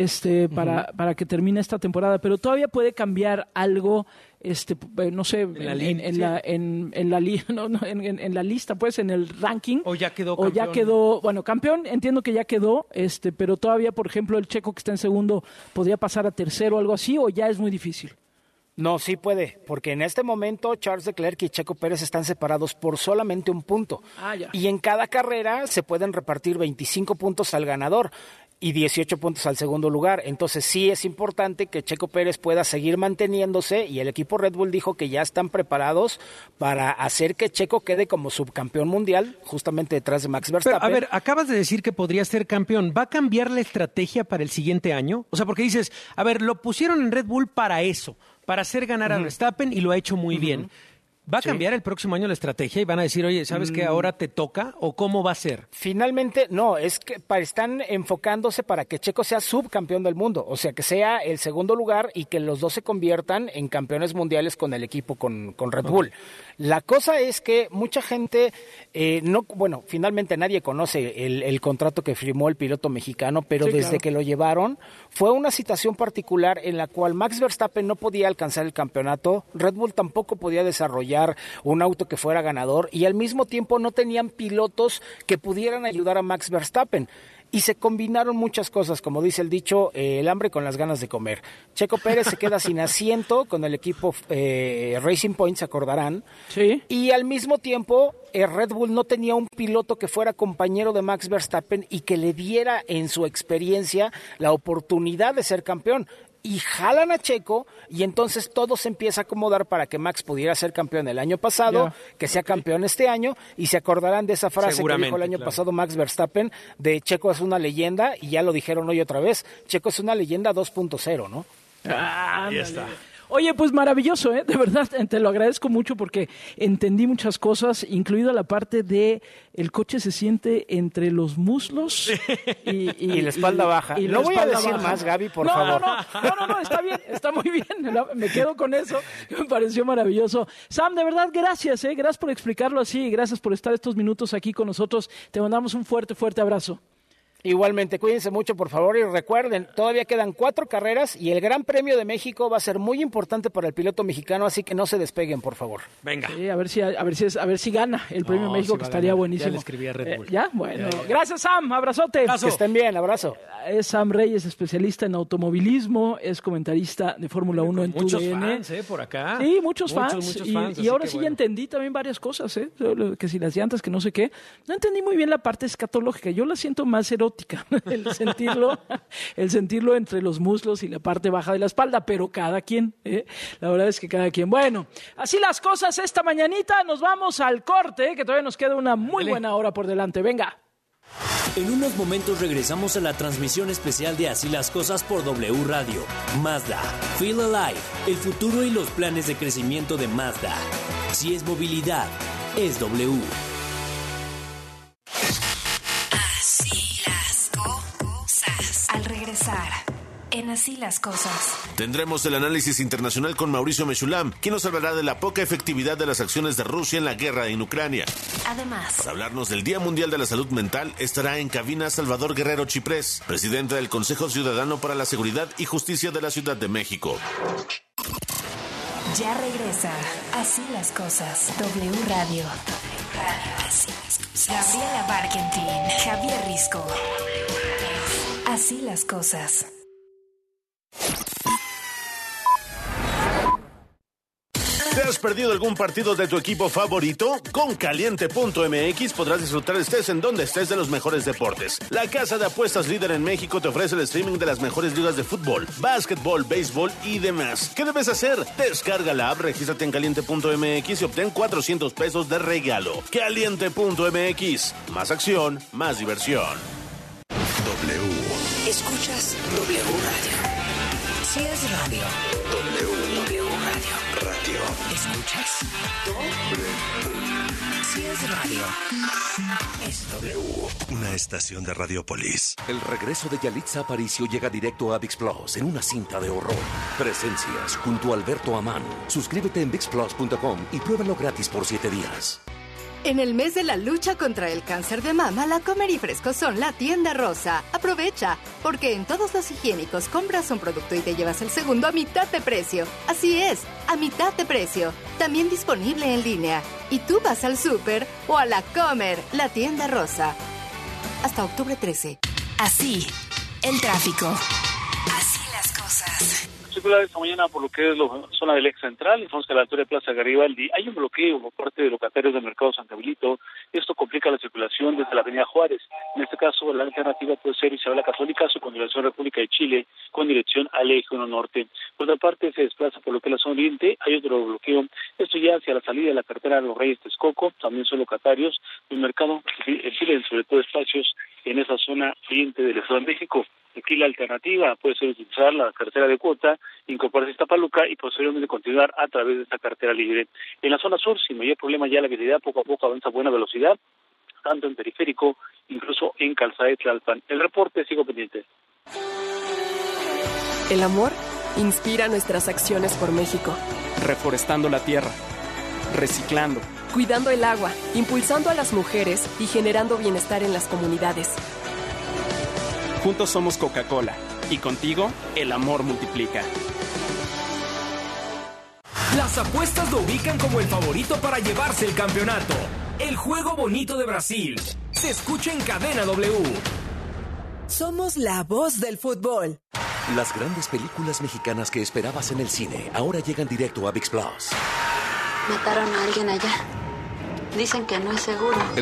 para que termine esta temporada, pero todavía puede cambiar algo, no sé, en la lista, pues, en el ranking. O ya quedó campeón. Bueno, campeón, entiendo que ya quedó, pero todavía, por ejemplo, el Checo que está en segundo podría pasar a tercero o algo así, o ya es muy difícil. No, sí puede, porque en este momento Charles Leclerc y Checo Pérez están separados por solamente un punto. Y en cada carrera se pueden repartir 25 puntos al ganador y 18 puntos al segundo lugar. Entonces sí es importante que Checo Pérez pueda seguir manteniéndose, y el equipo Red Bull dijo que ya están preparados para hacer que Checo quede como subcampeón mundial, justamente detrás de Max Verstappen. Pero, a ver, acabas de decir que podría ser campeón. ¿Va a cambiar la estrategia para el siguiente año? O sea, porque dices, a ver, lo pusieron en Red Bull para eso, para hacer ganar a Verstappen, y lo ha hecho muy bien. ¿Va a cambiar el próximo año la estrategia y van a decir, oye, ¿sabes qué ahora te toca? ¿O cómo va a ser? Finalmente, no, es que están enfocándose para que Checo sea subcampeón del mundo, o sea, que sea el segundo lugar y que los dos se conviertan en campeones mundiales con el equipo, con Red Bull. La cosa es que mucha gente, finalmente nadie conoce el contrato que firmó el piloto mexicano, pero desde que lo llevaron, fue una situación particular en la cual Max Verstappen no podía alcanzar el campeonato, Red Bull tampoco podía desarrollar un auto que fuera ganador y al mismo tiempo no tenían pilotos que pudieran ayudar a Max Verstappen. Y se combinaron muchas cosas, como dice el dicho, el hambre con las ganas de comer. Checo Pérez se queda sin asiento con el equipo Racing Point, se acordarán. Sí. Y al mismo tiempo, Red Bull no tenía un piloto que fuera compañero de Max Verstappen y que le diera en su experiencia la oportunidad de ser campeón. Y jalan a Checo y entonces todo se empieza a acomodar para que Max pudiera ser campeón el año pasado, que sea campeón este año, y se acordarán de esa frase que dijo el año pasado Max Verstappen de Checo es una leyenda, y ya lo dijeron hoy otra vez, Checo es una leyenda 2.0, ¿no? Ahí está. Oye, pues maravilloso, de verdad, te lo agradezco mucho porque entendí muchas cosas, incluida la parte de el coche se siente entre los muslos y la espalda baja. No voy a decir más, Gaby, por favor. No, está bien, está muy bien, me quedo con eso, me pareció maravilloso. Sam, de verdad, gracias, gracias por explicarlo así, gracias por estar estos minutos aquí con nosotros, te mandamos un fuerte, fuerte abrazo. Igualmente, cuídense mucho, por favor, y recuerden, todavía quedan 4 carreras y el Gran Premio de México va a ser muy importante para el piloto mexicano, así que no se despeguen, por favor. Venga. Sí, a ver si gana el Premio de México, que estaría buenísimo. Ya le escribí a Red Bull. ¿Ya? Bueno. Ya. Gracias, Sam. Abrazote. Que estén bien, abrazo. Es Sam Reyes, especialista en automovilismo, es comentarista de Fórmula 1 en muchos TUDN. Muchos fans, por acá. Sí, muchos fans. Y ahora sí ya entendí también varias cosas, que si las llantas, que no sé qué. No entendí muy bien la parte escatológica. Yo la siento más erótica. el sentirlo entre los muslos y la parte baja de la espalda, pero cada quien, la verdad es que cada quien. Bueno, así las cosas esta mañanita, nos vamos al corte, que todavía nos queda una muy buena hora por delante, venga. En unos momentos regresamos a la transmisión especial de Así las cosas por W Radio. Mazda, Feel Alive, el futuro y los planes de crecimiento de Mazda. Si es movilidad, es W. Al regresar, en Así las cosas. Tendremos el análisis internacional con Mauricio Mechulam, quien nos hablará de la poca efectividad de las acciones de Rusia en la guerra en Ucrania. Además, para hablarnos del Día Mundial de la Salud Mental, estará en cabina Salvador Guerrero Chiprés, presidente del Consejo Ciudadano para la Seguridad y Justicia de la Ciudad de México. Ya regresa Así las cosas, W Radio. Así las cosas. Gabriela Barkentin, Javier Risco. Así las cosas. ¿Te has perdido algún partido de tu equipo favorito? Con Caliente.mx podrás disfrutar estés en donde estés de los mejores deportes. La casa de apuestas líder en México te ofrece el streaming de las mejores ligas de fútbol, básquetbol, béisbol y demás. ¿Qué debes hacer? Descarga la app, regístrate en Caliente.mx y obtén $400 de regalo. Caliente.mx. Más acción, más diversión. W. Escuchas W Radio. Si es radio. W Radio. ¿Escuchas? Si es radio. Es W. Una estación de Radiopolis. El regreso de Yalitza Aparicio llega directo a ViX Plus en una cinta de horror. Presencias junto a Alberto Amán. Suscríbete en ViXPlus.com y pruébalo gratis por 7 días. En el mes de la lucha contra el cáncer de mama, la Comer y Fresco son la tienda rosa. Aprovecha, porque en todos los higiénicos compras un producto y te llevas el segundo a mitad de precio. Así es, a mitad de precio. También disponible en línea. Y tú vas al súper o a la Comer, la tienda rosa. Hasta octubre 13. Así, el tráfico. Así las cosas. Esta mañana por lo que es la zona del eje central, informamos que a la altura de Plaza Garibaldi hay un bloqueo por parte de locatarios del mercado San Gabrielito. Esto complica la circulación desde la avenida Juárez. En este caso, la alternativa puede ser Isabela Católica, su continuación República de Chile, con dirección al eje 1 norte. Por otra parte, se desplaza por lo que es la zona oriente, hay otro bloqueo, esto ya hacia la salida de la carretera de los Reyes Texcoco, también son locatarios del mercado, piden sobre todo espacios en esa zona oriente del Estado de México. Aquí la alternativa puede ser utilizar la carretera de Cuota, incorporarse a Iztapaluca y posteriormente continuar a través de esta carretera libre. En la zona sur, sin mayor problema, ya la vialidad poco a poco avanza a buena velocidad, tanto en periférico, incluso en Calzada de Tlalpan. El reporte, sigo pendiente. El amor inspira nuestras acciones por México. Reforestando la tierra, reciclando, cuidando el agua, impulsando a las mujeres y generando bienestar en las comunidades. Juntos somos Coca-Cola y contigo el amor multiplica. Las apuestas lo ubican como el favorito para llevarse el campeonato. El juego bonito de Brasil se escucha en Cadena W. Somos la voz del fútbol. Las grandes películas mexicanas que esperabas en el cine ahora llegan directo a ViX Plus. Mataron a alguien allá. Dicen que no es seguro.